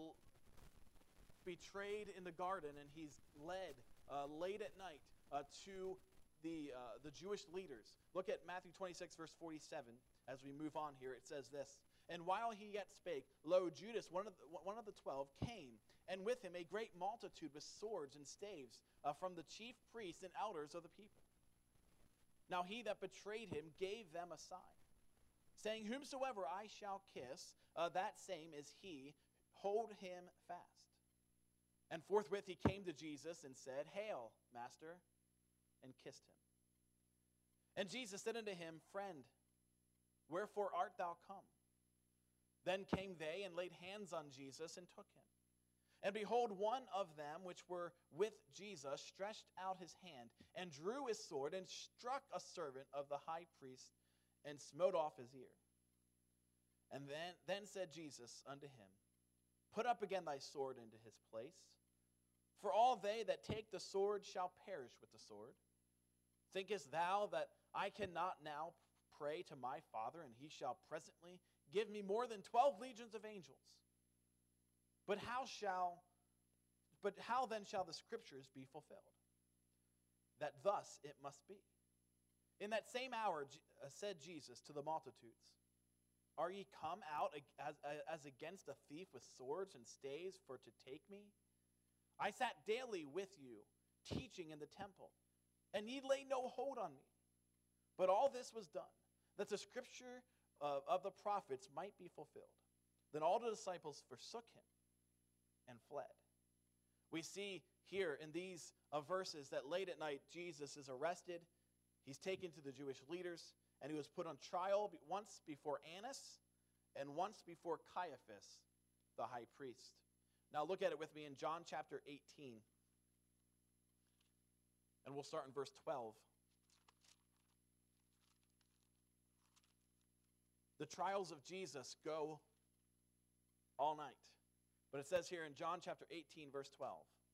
betrayed in the garden, and he's led late at night to the Jewish leaders. Look at Matthew 26, verse 47. As we move on here, it says this, And while he yet spake, lo, Judas, one of the 12, came, and with him a great multitude with swords and staves from the chief priests and elders of the people. Now he that betrayed him gave them a sign, saying, Whomsoever I shall kiss, that same is he, hold him fast. And forthwith he came to Jesus and said, Hail, Master, and kissed him. And Jesus said unto him, Friend, wherefore art thou come? Then came they and laid hands on Jesus and took him. And behold, one of them which were with Jesus stretched out his hand and drew his sword and struck a servant of the high priest and smote off his ear. And then said Jesus unto him, Put up again thy sword into his place. For all they that take the sword shall perish with the sword. Thinkest thou that I cannot now pray to my Father, and he shall presently give me more than 12 legions of angels? But how then shall the scriptures be fulfilled? That thus it must be. In that same hour said Jesus to the multitudes, Are ye come out as against a thief with swords and staves for to take me? I sat daily with you, teaching in the temple, and ye lay no hold on me. But all this was done, that the scripture of the prophets might be fulfilled. Then all the disciples forsook him and fled. We see here in these verses that late at night Jesus is arrested, he's taken to the Jewish leaders, and he was put on trial once before Annas and once before Caiaphas, the high priest. Now look at it with me in John chapter 18, and we'll start in verse 12. The trials of Jesus go all night. But it says here in John chapter 18, verse 12,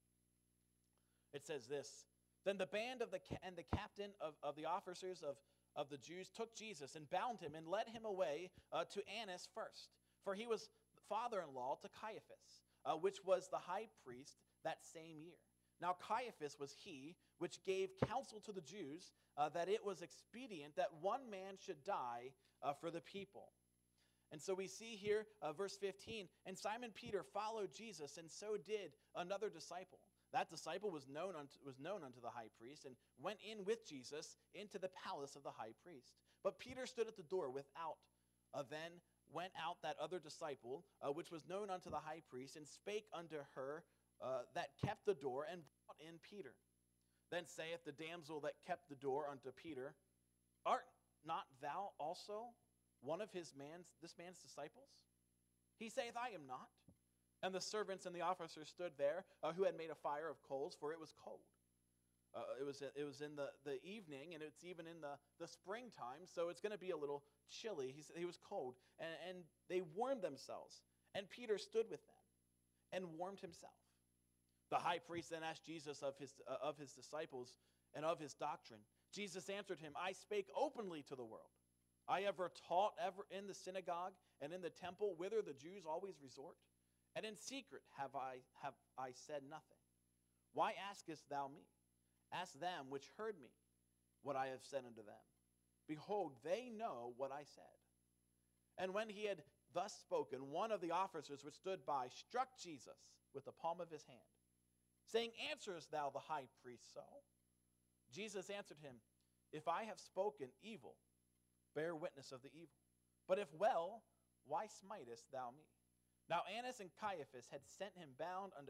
it says this, Then the band of the captain of the officers of the Jews took Jesus and bound him and led him away to Annas first, for he was father-in-law to Caiaphas, which was the high priest that same year. Now Caiaphas was he which gave counsel to the Jews that it was expedient that one man should die for the people. And so we see here, verse 15, and Simon Peter followed Jesus, and so did another disciple. That disciple was known unto the high priest, and went in with Jesus into the palace of the high priest. But Peter stood at the door without. Then went out that other disciple, which was known unto the high priest, and spake unto her that kept the door, and brought in Peter. Then saith the damsel that kept the door unto Peter, Art not thou also one of this man's disciples? He saith, I am not. And the servants and the officers stood there, who had made a fire of coals, for it was cold. It was in the evening, and it's even in the springtime, so it's going to be a little chilly. He was cold, and they warmed themselves. And Peter stood with them and warmed himself. The high priest then asked Jesus of his disciples and of his doctrine. Jesus answered him, I spake openly to the world. I ever taught ever in the synagogue and in the temple, whither the Jews always resort? And in secret have I said nothing. Why askest thou me? Ask them which heard me what I have said unto them. Behold, they know what I said. And when he had thus spoken, one of the officers which stood by struck Jesus with the palm of his hand, saying, Answerest thou the high priest so? Jesus answered him, If I have spoken evil, bear witness of the evil. But if well, why smitest thou me? Now Annas and Caiaphas had sent him bound unto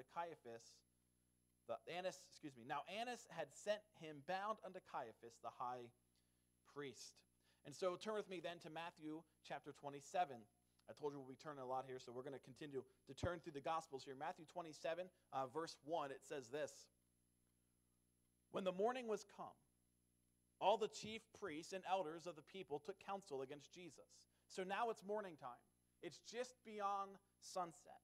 Now Annas had sent him bound unto Caiaphas, the high priest. And so turn with me then to Matthew chapter 27. I told you we'll be turning a lot here, so we're going to continue to turn through the Gospels here. Matthew 27, verse 1, it says this. When the morning was come, all the chief priests and elders of the people took counsel against Jesus. So now it's morning time. It's just beyond sunset.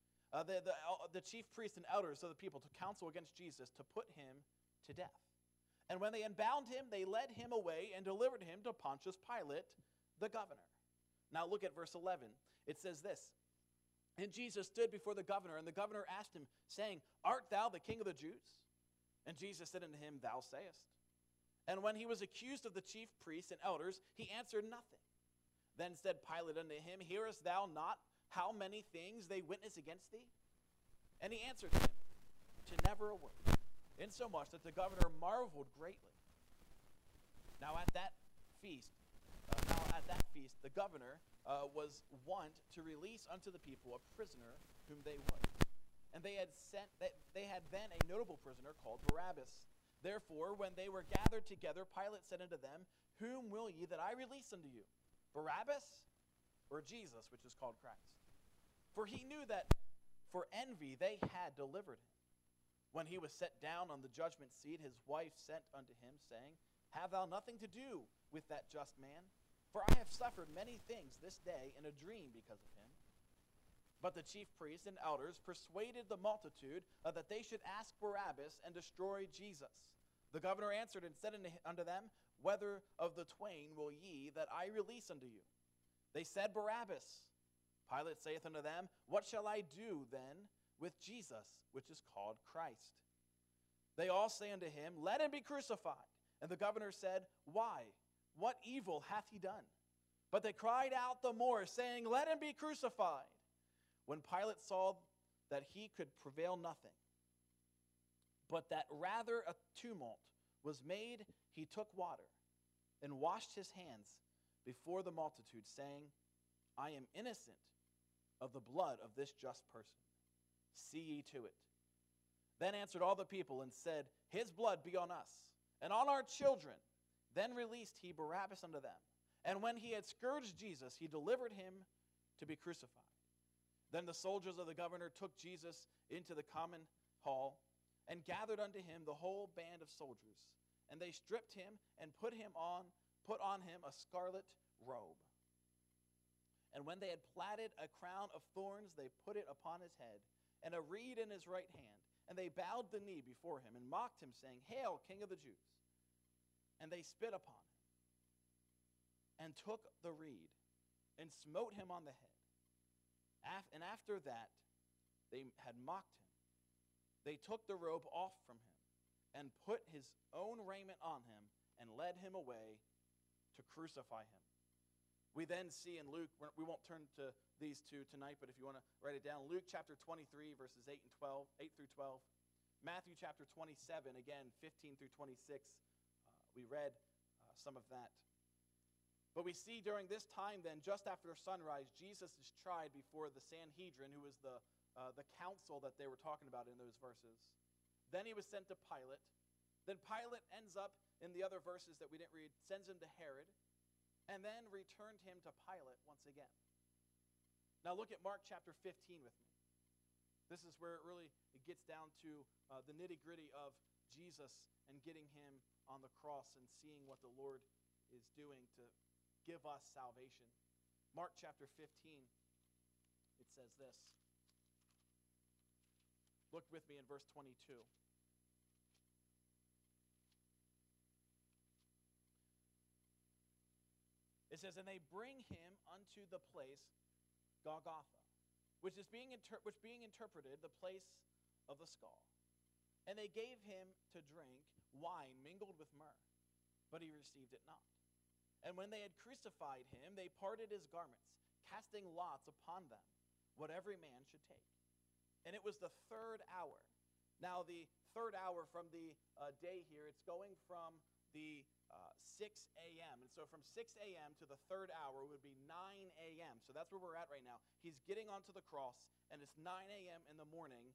The chief priests and elders of the people took counsel against Jesus to put him to death. And when they unbound him, they led him away and delivered him to Pontius Pilate, the governor. Now look at verse 11. It says this. And Jesus stood before the governor, and the governor asked him, saying, Art thou the king of the Jews? And Jesus said unto him, Thou sayest. And when he was accused of the chief priests and elders, he answered nothing. Then said Pilate unto him, Hearest thou not how many things they witness against thee? And he answered him, To never a word, insomuch that the governor marveled greatly. Now at that feast, the governor was wont to release unto the people a prisoner whom they would. And they had then a notable prisoner called Barabbas. Therefore, when they were gathered together, Pilate said unto them, Whom will ye that I release unto you? Barabbas or Jesus, which is called Christ? For he knew that for envy they had delivered him. When he was set down on the judgment seat, his wife sent unto him, saying, Have thou nothing to do with that just man? For I have suffered many things this day in a dream because of him. But the chief priests and elders persuaded the multitude that they should ask Barabbas and destroy Jesus. The governor answered and said unto them, Whether of the twain will ye that I release unto you? They said, Barabbas. Pilate saith unto them, What shall I do then with Jesus, which is called Christ? They all say unto him, Let him be crucified. And the governor said, Why? What evil hath he done? But they cried out the more, saying, Let him be crucified. When Pilate saw that he could prevail nothing, but that rather a tumult was made, he took water and washed his hands before the multitude, saying, I am innocent of the blood of this just person. See ye to it. Then answered all the people and said, His blood be on us, and on our children. Then released he Barabbas unto them. And when he had scourged Jesus, he delivered him to be crucified. Then the soldiers of the governor took Jesus into the common hall, and gathered unto him the whole band of soldiers. And they stripped him, and put on him a scarlet robe. And when they had platted a crown of thorns, they put it upon his head, and a reed in his right hand. And they bowed the knee before him, and mocked him, saying, Hail, King of the Jews! And they spit upon him, and took the reed, and smote him on the head. And after that they had mocked him, they took the robe off from him, and put his own raiment on him, and led him away to crucify him. We then see in Luke, we won't turn to these two tonight, but if you want to write it down, Luke chapter 23, verses 8 through 12. Matthew chapter 27, again, 15 through 26. We read some of that. But we see during this time then, just after sunrise, Jesus is tried before the Sanhedrin, who was the council that they were talking about in those verses. Then he was sent to Pilate. Then Pilate ends up, in the other verses that we didn't read, sends him to Herod, and then returned him to Pilate once again. Now look at Mark chapter 15 with me. This is where it gets down to the nitty-gritty of Jesus and getting him on the cross and seeing what the Lord is doing to give us salvation. Mark chapter 15, it says this. Look with me in verse 22. It says, And they bring him unto the place Golgotha, which being interpreted, the place of the skull. And they gave him to drink wine mingled with myrrh, but he received it not. And when they had crucified him, they parted his garments, casting lots upon them, what every man should take. And it was the third hour. Now the third hour from the day here, it's going from the 6 a.m. And so from 6 a.m. to the third hour would be 9 a.m. So that's where we're at right now. He's getting onto the cross, and it's 9 a.m. in the morning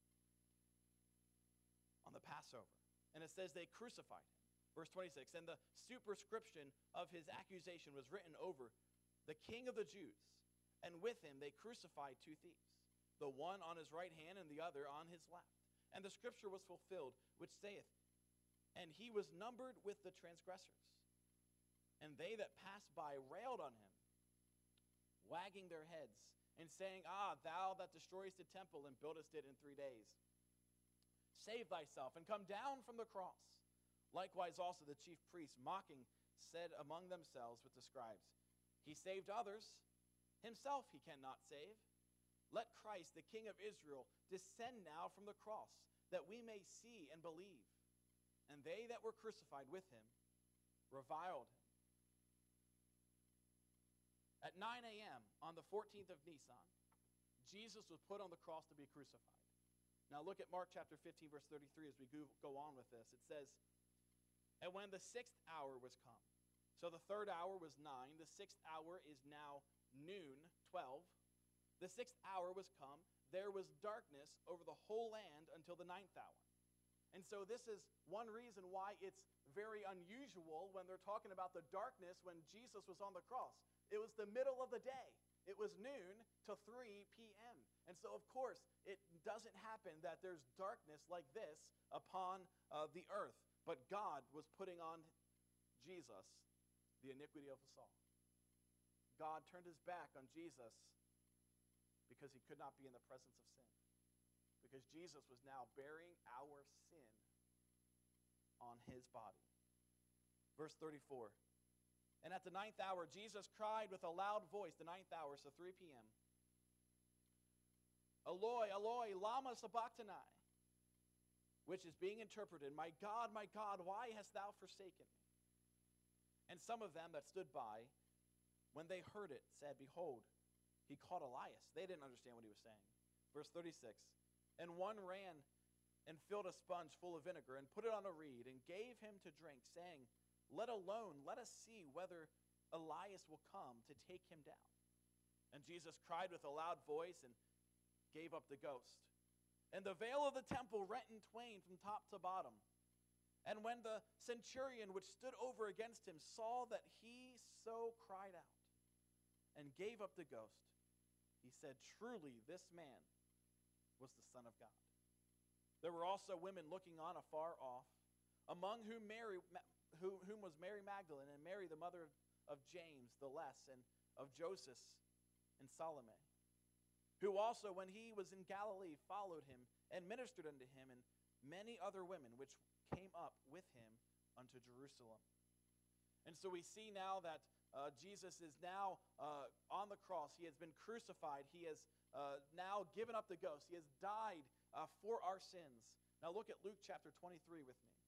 on the Passover. And it says they crucified him. Verse 26, and the superscription of his accusation was written over the King of the Jews. And with him they crucified two thieves, the one on his right hand and the other on his left. And the scripture was fulfilled, which saith, And he was numbered with the transgressors. And they that passed by railed on him, wagging their heads, and saying, Ah, thou that destroyest the temple and buildest it in 3 days, save thyself, and come down from the cross. Likewise also the chief priests, mocking, said among themselves with the scribes, He saved others, himself he cannot save. Let Christ, the King of Israel, descend now from the cross, that we may see and believe. And they that were crucified with him reviled him. At 9 a.m. on the 14th of Nisan, Jesus was put on the cross to be crucified. Now look at Mark chapter 15, verse 33 as we go on with this. It says, And when the 6th hour was come, so the third hour was 9, the 6th hour is now noon, 12. The 6th hour was come, there was darkness over the whole land until the 9th hour. And so this is one reason why it's very unusual when they're talking about the darkness when Jesus was on the cross. It was the middle of the day. It was noon to 3 p.m. And so, of course, it doesn't happen that there's darkness like this upon the earth. But God was putting on Jesus the iniquity of us all. God turned his back on Jesus because he could not be in the presence of sin. Because Jesus was now bearing our sin on his body. Verse 34. And at the 9th hour, Jesus cried with a loud voice, the 9th hour, so 3 p.m. Eloi, Eloi, lama sabachthani, which is being interpreted, my God, why hast thou forsaken me? And some of them that stood by, when they heard it, said, Behold, he caught Elias. They didn't understand what he was saying. Verse 36, And one ran and filled a sponge full of vinegar and put it on a reed and gave him to drink, saying, Let alone, let us see whether Elias will come to take him down. And Jesus cried with a loud voice and gave up the ghost. And the veil of the temple rent in twain from top to bottom. And when the centurion which stood over against him saw that he so cried out and gave up the ghost, he said, "Truly this man was the Son of God." There were also women looking on afar off, among whom was Mary Magdalene, and Mary the mother of James the Less, and of Joseph and Salome, who also, when he was in Galilee, followed him and ministered unto him, and many other women which came up with him unto Jerusalem. And so we see now that Jesus is now on the cross. He has been crucified. He has now given up the ghost. He has died for our sins. Now look at Luke chapter 23 with me.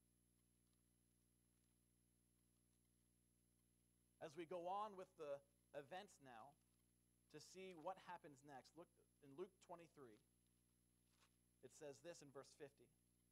As we go on with the events now, to see what happens next, look in Luke 23. It says this in verse 50.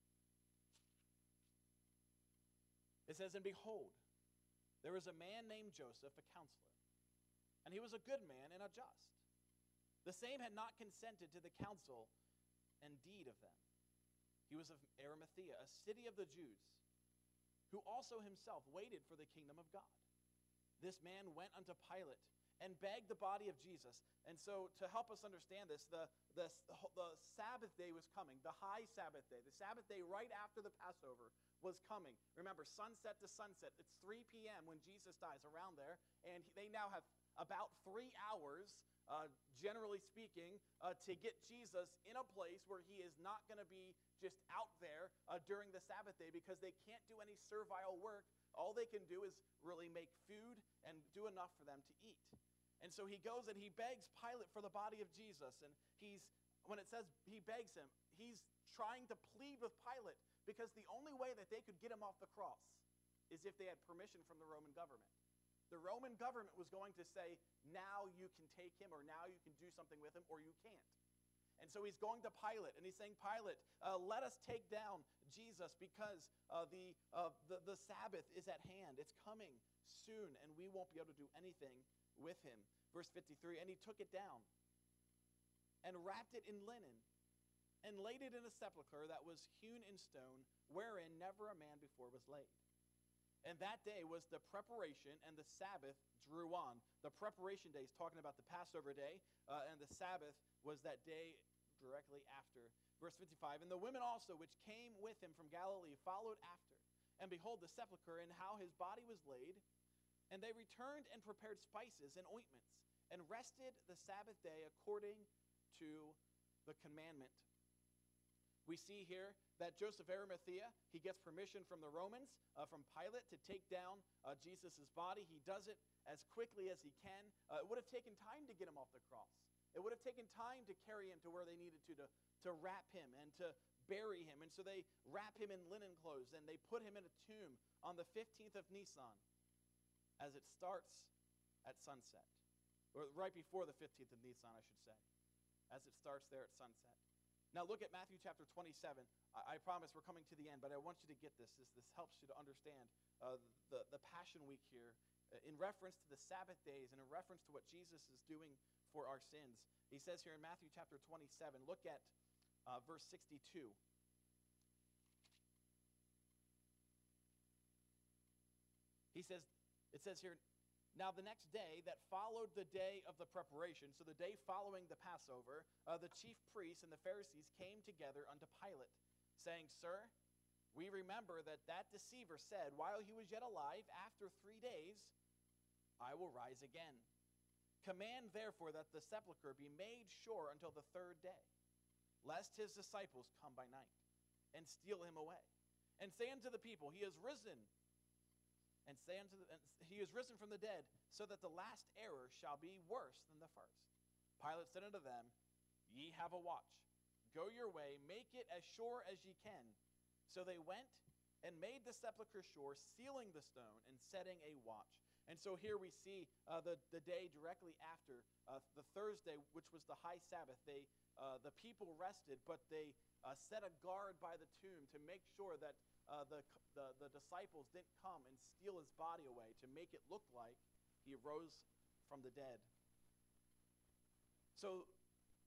It says, "And behold, there was a man named Joseph, a counselor, and he was a good man and a just. The same had not consented to the counsel and deed of them. He was of Arimathea, a city of the Jews, who also himself waited for the kingdom of God. This man went unto Pilate and begged the body of Jesus." And so to help us understand this, the Sabbath day was coming, the high Sabbath day, the Sabbath day right after the Passover was coming. Remember, sunset to sunset. It's 3 p.m. when Jesus dies, around there, and they now have about 3 hours, generally speaking, to get Jesus in a place where he is not going to be just out there during the Sabbath day, because they can't do any servile work. All they can do is really make food and do enough for them to eat. And so he goes and he begs Pilate for the body of Jesus. And when it says he begs him, he's trying to plead with Pilate, because the only way that they could get him off the cross is if they had permission from the Roman government. The Roman government was going to say, now you can take him, or now you can do something with him, or you can't. And so he's going to Pilate, and he's saying, "Pilate, let us take down Jesus, because the Sabbath is at hand. It's coming soon, and we won't be able to do anything with him." Verse 53, "And he took it down and wrapped it in linen and laid it in a sepulchre that was hewn in stone, wherein never a man before was laid. And that day was the preparation, and the Sabbath drew on." The preparation day is talking about the Passover day, and the Sabbath was that day directly after. Verse 55, "And the women also which came with him from Galilee followed after, and behold the sepulchre, and how his body was laid. And they returned and prepared spices and ointments, and rested the Sabbath day according to the commandment." We see here that Joseph Arimathea, he gets permission from the Romans, from Pilate, to take down Jesus' body. He does it as quickly as he can. It would have taken time to get him off the cross. It would have taken time to carry him to where they needed to wrap him and to bury him. And so they wrap him in linen clothes, and they put him in a tomb on the 15th of Nisan, as it starts at sunset. Or right before the 15th of Nisan, I should say, as it starts there at sunset. Now look at Matthew chapter 27. I promise we're coming to the end, but I want you to get this. This helps you to understand the Passion Week here in reference to the Sabbath days and in reference to what Jesus is doing for our sins. He says here in Matthew chapter 27, look at verse 62. It says here, "Now the next day that followed the day of the preparation," so the day following the Passover, "the chief priests and the Pharisees came together unto Pilate, saying, Sir, we remember that deceiver said, while he was yet alive, after 3 days, I will rise again. Command therefore that the sepulchre be made sure until the 3rd day, lest his disciples come by night and steal him away, and say unto the people, He is risen, and he is risen from the dead, so that the last error shall be worse than the first. Pilate said unto them, Ye have a watch. Go your way, make it as sure as ye can. So they went and made the sepulchre sure, sealing the stone and setting a watch." And so here we see the day directly after the Thursday, which was the high Sabbath. The people rested, but they set a guard by the tomb to make sure that the disciples didn't come and steal his body away, to make it look like he rose from the dead. So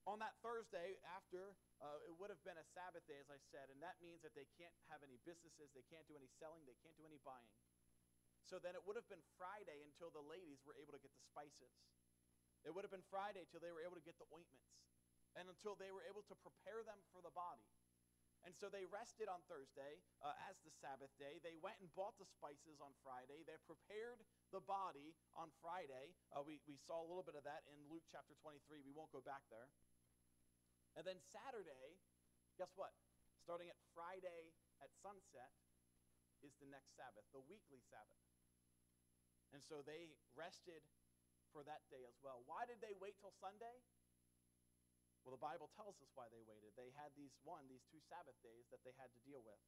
On that Thursday after, it would have been a Sabbath day, as I said, and that means that they can't have any businesses, they can't do any selling, they can't do any buying. So then it would have been Friday until the ladies were able to get the spices. It would have been Friday till they were able to get the ointments, and until they were able to prepare them for the body. And so they rested on Thursday as the Sabbath day. They went and bought the spices on Friday. They prepared the body on Friday. We saw a little bit of that in Luke chapter 23. We won't go back there. And then Saturday, guess what? Starting at Friday at sunset is the next Sabbath, the weekly Sabbath. And so they rested for that day as well. Why did they wait till Sunday? Well, the Bible tells us why they waited. They had these two Sabbath days that they had to deal with.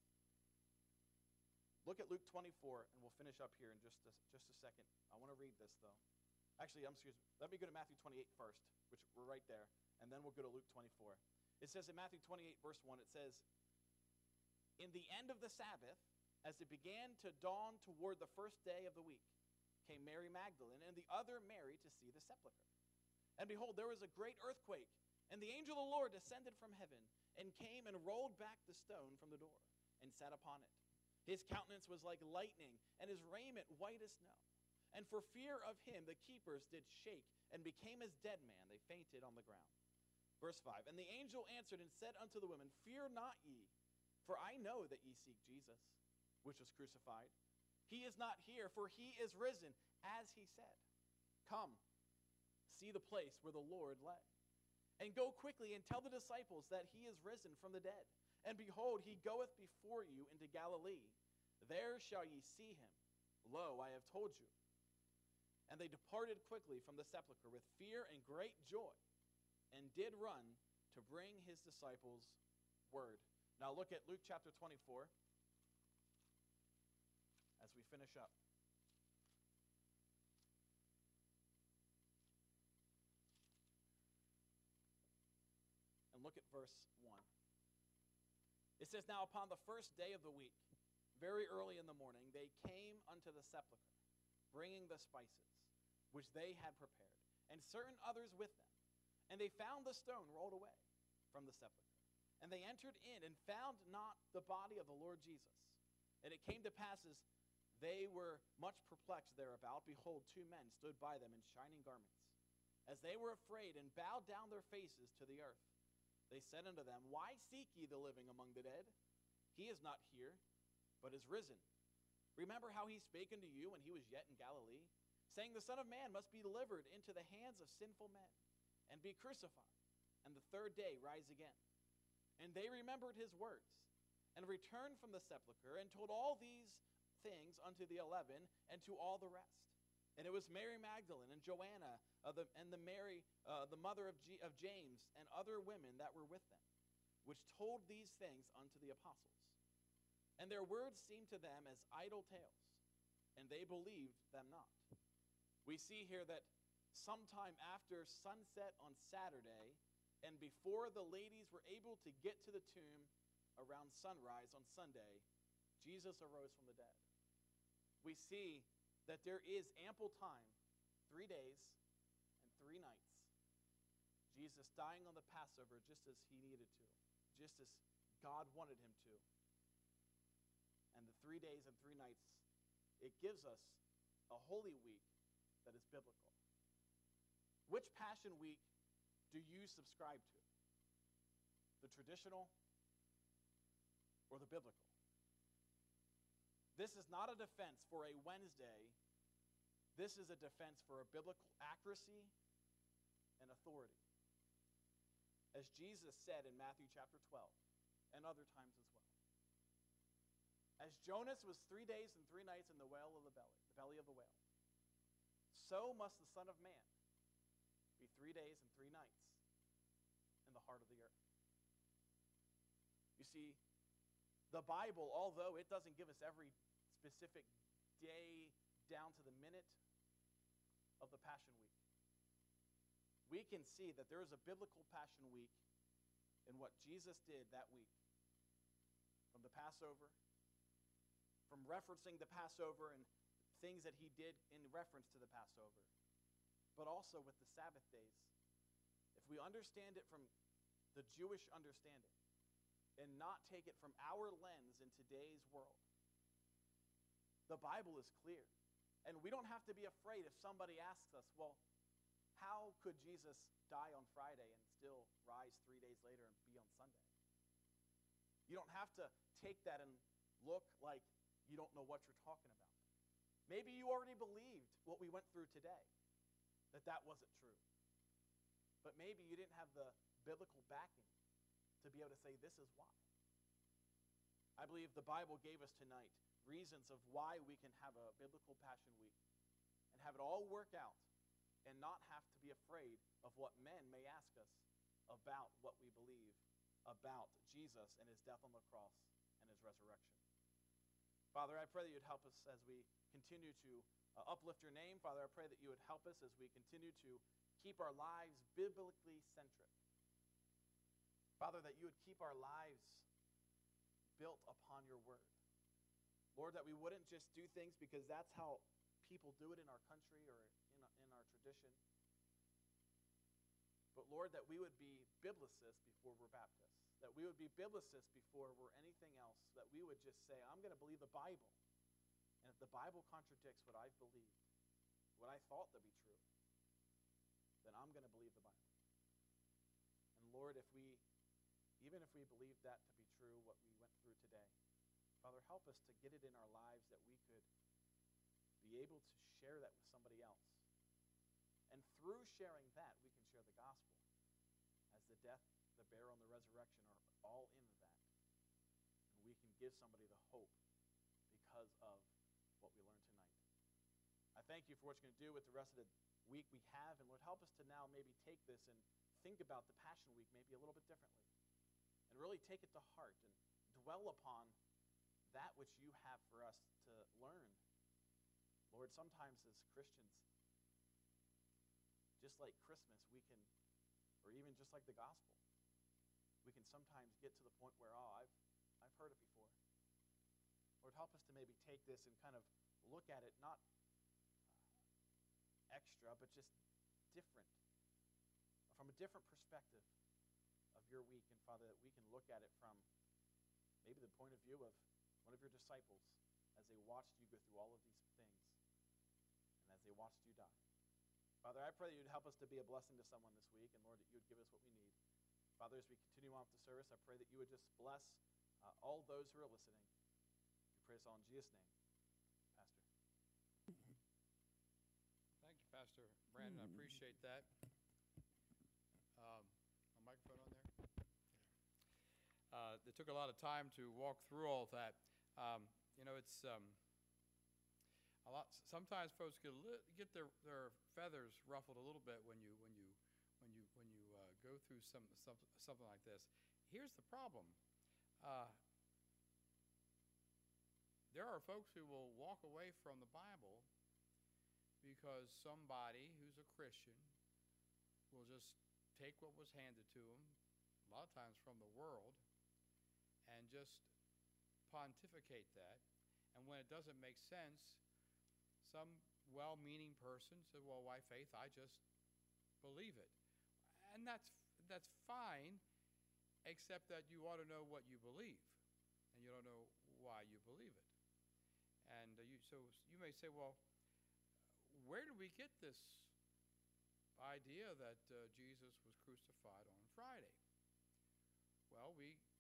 Look at Luke 24, and we'll finish up here in just a second. I want to read this, though. Actually, let me go to Matthew 28 first, which we're right there, and then we'll go to Luke 24. It says in Matthew 28, verse 1, it says, "In the end of the Sabbath, as it began to dawn toward the first day of the week, came Mary Magdalene and the other Mary to see the sepulchre. And behold, there was a great earthquake, and the angel of the Lord descended from heaven and came and rolled back the stone from the door and sat upon it. His countenance was like lightning, and his raiment white as snow. And for fear of him, the keepers did shake and became as dead men. They fainted on the ground." Verse 5, "And the angel answered and said unto the women, Fear not ye, for I know that ye seek Jesus, which was crucified. He is not here, for he is risen, as he said. Come, see the place where the Lord lay. And go quickly and tell the disciples that he is risen from the dead. And behold, he goeth before you into Galilee. There shall ye see him. Lo, I have told you." And they departed quickly from the sepulchre with fear and great joy, and did run to bring his disciples word. Now look at Luke chapter 24 as we finish up. And look at verse 1. It says, "Now upon the first day of the week, very early in the morning, they came unto the sepulchre, bringing the spices, which they had prepared, and certain others with them. And they found the stone rolled away from the sepulchre. And they entered in and found not the body of the Lord Jesus. And it came to pass as they were much perplexed thereabout, behold, two men stood by them in shining garments. As they were afraid and bowed down their faces to the earth, they said unto them, Why seek ye the living among the dead? He is not here, but is risen. Remember how he spake unto you when he was yet in Galilee, saying, The Son of Man must be delivered into the hands of sinful men, and be crucified, and the third day rise again. And they remembered his words, and returned from the sepulchre, and told all these things unto the 11, and to all the rest. And it was Mary Magdalene, and Joanna, and the Mary, the mother of James, and other women that were with them, which told these things unto the apostles. And their words seemed to them as idle tales, and they believed them not. We see here that sometime after sunset on Saturday, and before the ladies were able to get to the tomb around sunrise on Sunday, Jesus arose from the dead. We see that there is ample time, 3 days and 3 nights, Jesus dying on the Passover just as he needed to, just as God wanted him to. And the 3 days and 3 nights, it gives us a Holy Week that is biblical. Which Passion Week do you subscribe to? The traditional or the biblical? This is not a defense for a Wednesday. This is a defense for a biblical accuracy and authority. As Jesus said in Matthew chapter 12 and other times as well. As Jonas was 3 days and 3 nights in the belly of the whale, so must the Son of Man be 3 days and 3 nights in the heart of the earth. You see, the Bible, although it doesn't give us every specific day down to the minute of the Passion Week, we can see that there is a biblical Passion Week in what Jesus did that week. From the Passover, from referencing the Passover and things that he did in reference to the Passover, but also with the Sabbath days. If if we understand it from the Jewish understanding and not take it from our lens in today's world, the Bible is clear. And we don't have to be afraid if somebody asks us, well, how could Jesus die on Friday and still rise 3 days later and be on Sunday? You don't have to take that and look like you don't know what you're talking about. Maybe you already believed what we went through today, that wasn't true. But maybe you didn't have the biblical backing to be able to say this is why. I believe the Bible gave us tonight reasons of why we can have a biblical Passion Week and have it all work out and not have to be afraid of what men may ask us about what we believe about Jesus and his death on the cross and his resurrection. Father, I pray that you'd help us as we continue to uplift your name. Father, I pray that you would help us as we continue to keep our lives biblically centric. Father, that you would keep our lives built upon your word. Lord, that we wouldn't just do things because that's how people do it in our country or in our tradition. But Lord, that we would be biblicists before we're Baptists. That we would be biblicists before we're anything else. That we would just say, I'm going to believe the Bible. And if the Bible contradicts what I've believed, what I thought to be true, then I'm going to believe the Bible. And Lord, even if we believe that to be true, what we went through today, Father, help us to get it in our lives that we could be able to share that with somebody else. And through sharing that, we can share the gospel, as the death, the burial, and the resurrection are all in that. And we can give somebody the hope because of what we learned tonight. I thank you for what you're going to do with the rest of the week we have. And Lord, help us to now maybe take this and think about the Passion Week maybe a little bit differently. And really take it to heart and dwell upon that which you have for us to learn. Lord, sometimes as Christians, just like Christmas, we can, or even just like the gospel, we can sometimes get to the point where, I've heard it before. Lord, help us to maybe take this and kind of look at it, not extra, but just different, from a different perspective of your week. And Father, that we can look at it from maybe the point of view of one of your disciples as they watched you go through all of these things and as they watched you die. Father, I pray that you'd help us to be a blessing to someone this week, and Lord, that you would give us what we need. Father, as we continue on with the service, I pray that you would just bless all those who are listening. We pray this all in Jesus' name. Pastor. Thank you, Pastor Brandon. I appreciate that. My microphone on there? It took a lot of time to walk through all of that. It's a lot. Sometimes folks get their feathers ruffled a little bit when you go through something like this. Here's the problem. There are folks who will walk away from the Bible because somebody who's a Christian will just take what was handed to them, a lot of times from the world, and just pontificate that. And when it doesn't make sense, some well-meaning person said, well, why faith? I just believe it. And that's fine, except that you ought to know what you believe, and you don't know why you believe it. And so you may say, well, where do we get this idea that Jesus was crucified on Friday? Well,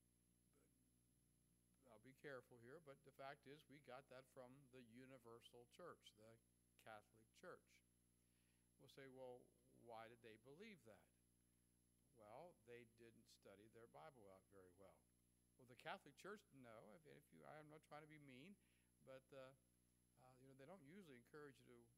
I'll be careful here, but the fact is we got that from the Universal Church, the Catholic Church. We'll say, well, why did they believe that? Well, they didn't study their Bible out very well. Well, the Catholic Church, no. I'm not trying to be mean, but they don't usually encourage you to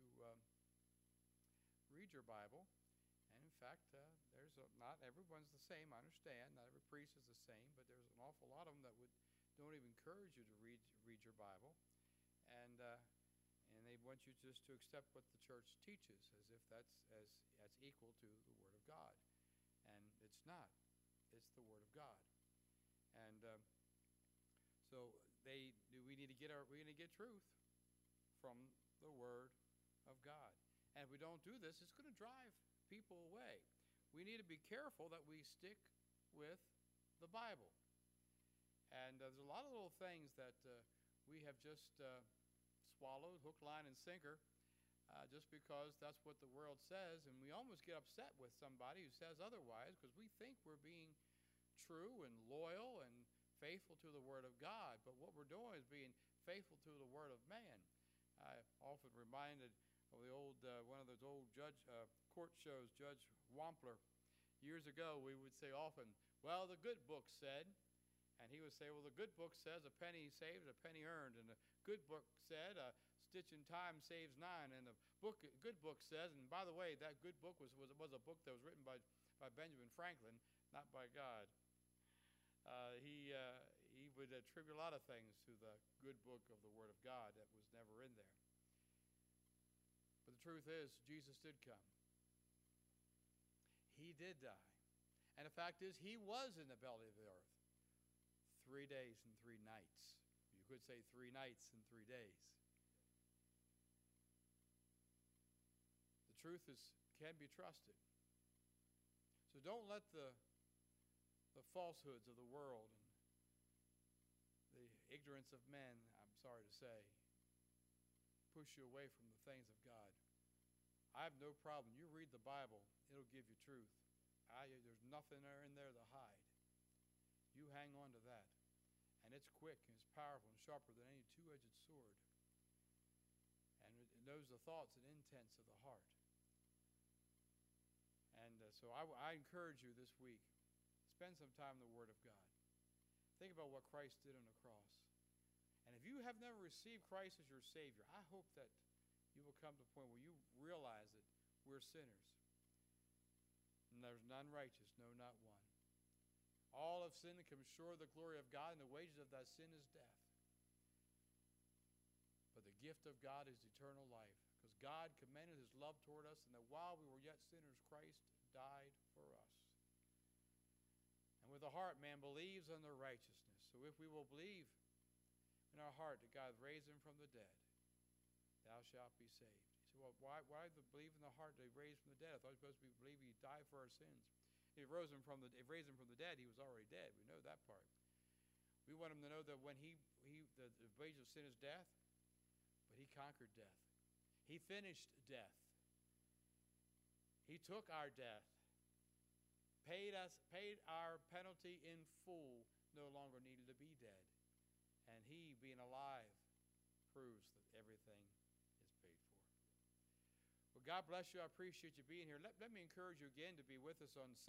read your Bible. And in fact, not everyone's the same. I understand. Not every priest is the same, but there's an awful lot of them that don't even encourage you to read your Bible, and they want you just to accept what the church teaches as if that's equal to the Word of God, and it's not. It's the Word of God, and so we need to get truth from the Word of God, and if we don't do this, it's going to drive people away. we need to be careful that we stick with the Bible. And there's a lot of little things that we have just swallowed, hook, line, and sinker, just because that's what the world says. And we almost get upset with somebody who says otherwise because we think we're being true and loyal and faithful to the Word of God. But what we're doing is being faithful to the Word of man. I often reminded of the old one of those old court shows, Judge Wampler. Years ago, we would say often, well, the good book said, and he would say, well, the good book says a penny saved, a penny earned, and the good book said a stitch in time saves nine, and the good book says, and by the way, that good book was a book that was written by Benjamin Franklin, not by God. He would attribute a lot of things to the good book of the Word of God that was never in there. But the truth is, Jesus did come. He did die. And the fact is, he was in the belly of the earth 3 days and 3 nights. You could say 3 nights and 3 days. The truth can be trusted. So don't let the falsehoods of the world and the ignorance of men, I'm sorry to say, push you away from the things of God. I have no problem. You read the Bible, it'll give you truth. There's nothing in there to hide. You hang on to that. And it's quick and it's powerful and sharper than any two-edged sword. And it knows the thoughts and intents of the heart. And so I encourage you this week, spend some time in the Word of God. Think about what Christ did on the cross. And if you have never received Christ as your Savior, I hope that you will come to a point where you realize that we're sinners. And there's none righteous, no, not one. All have sinned and come short of the glory of God, and the wages of that sin is death. But the gift of God is eternal life, because God commended his love toward us, and that while we were yet sinners, Christ died for us. And with the heart, man believes unto righteousness. So if we will believe in our heart that God raised him from the dead, thou shalt be saved. You say, well, why believe in the heart that he raised from the dead? I thought it was supposed to be believe he died for our sins. If he raised him from the dead, he was already dead. We know that part. We want him to know that when the wage of sin is death, but he conquered death. He finished death. He took our death, paid our penalty in full, no longer needed to be dead. And he, being alive, proves that everything is paid for. Well, God bless you. I appreciate you being here. Let me encourage you again to be with us on Sunday.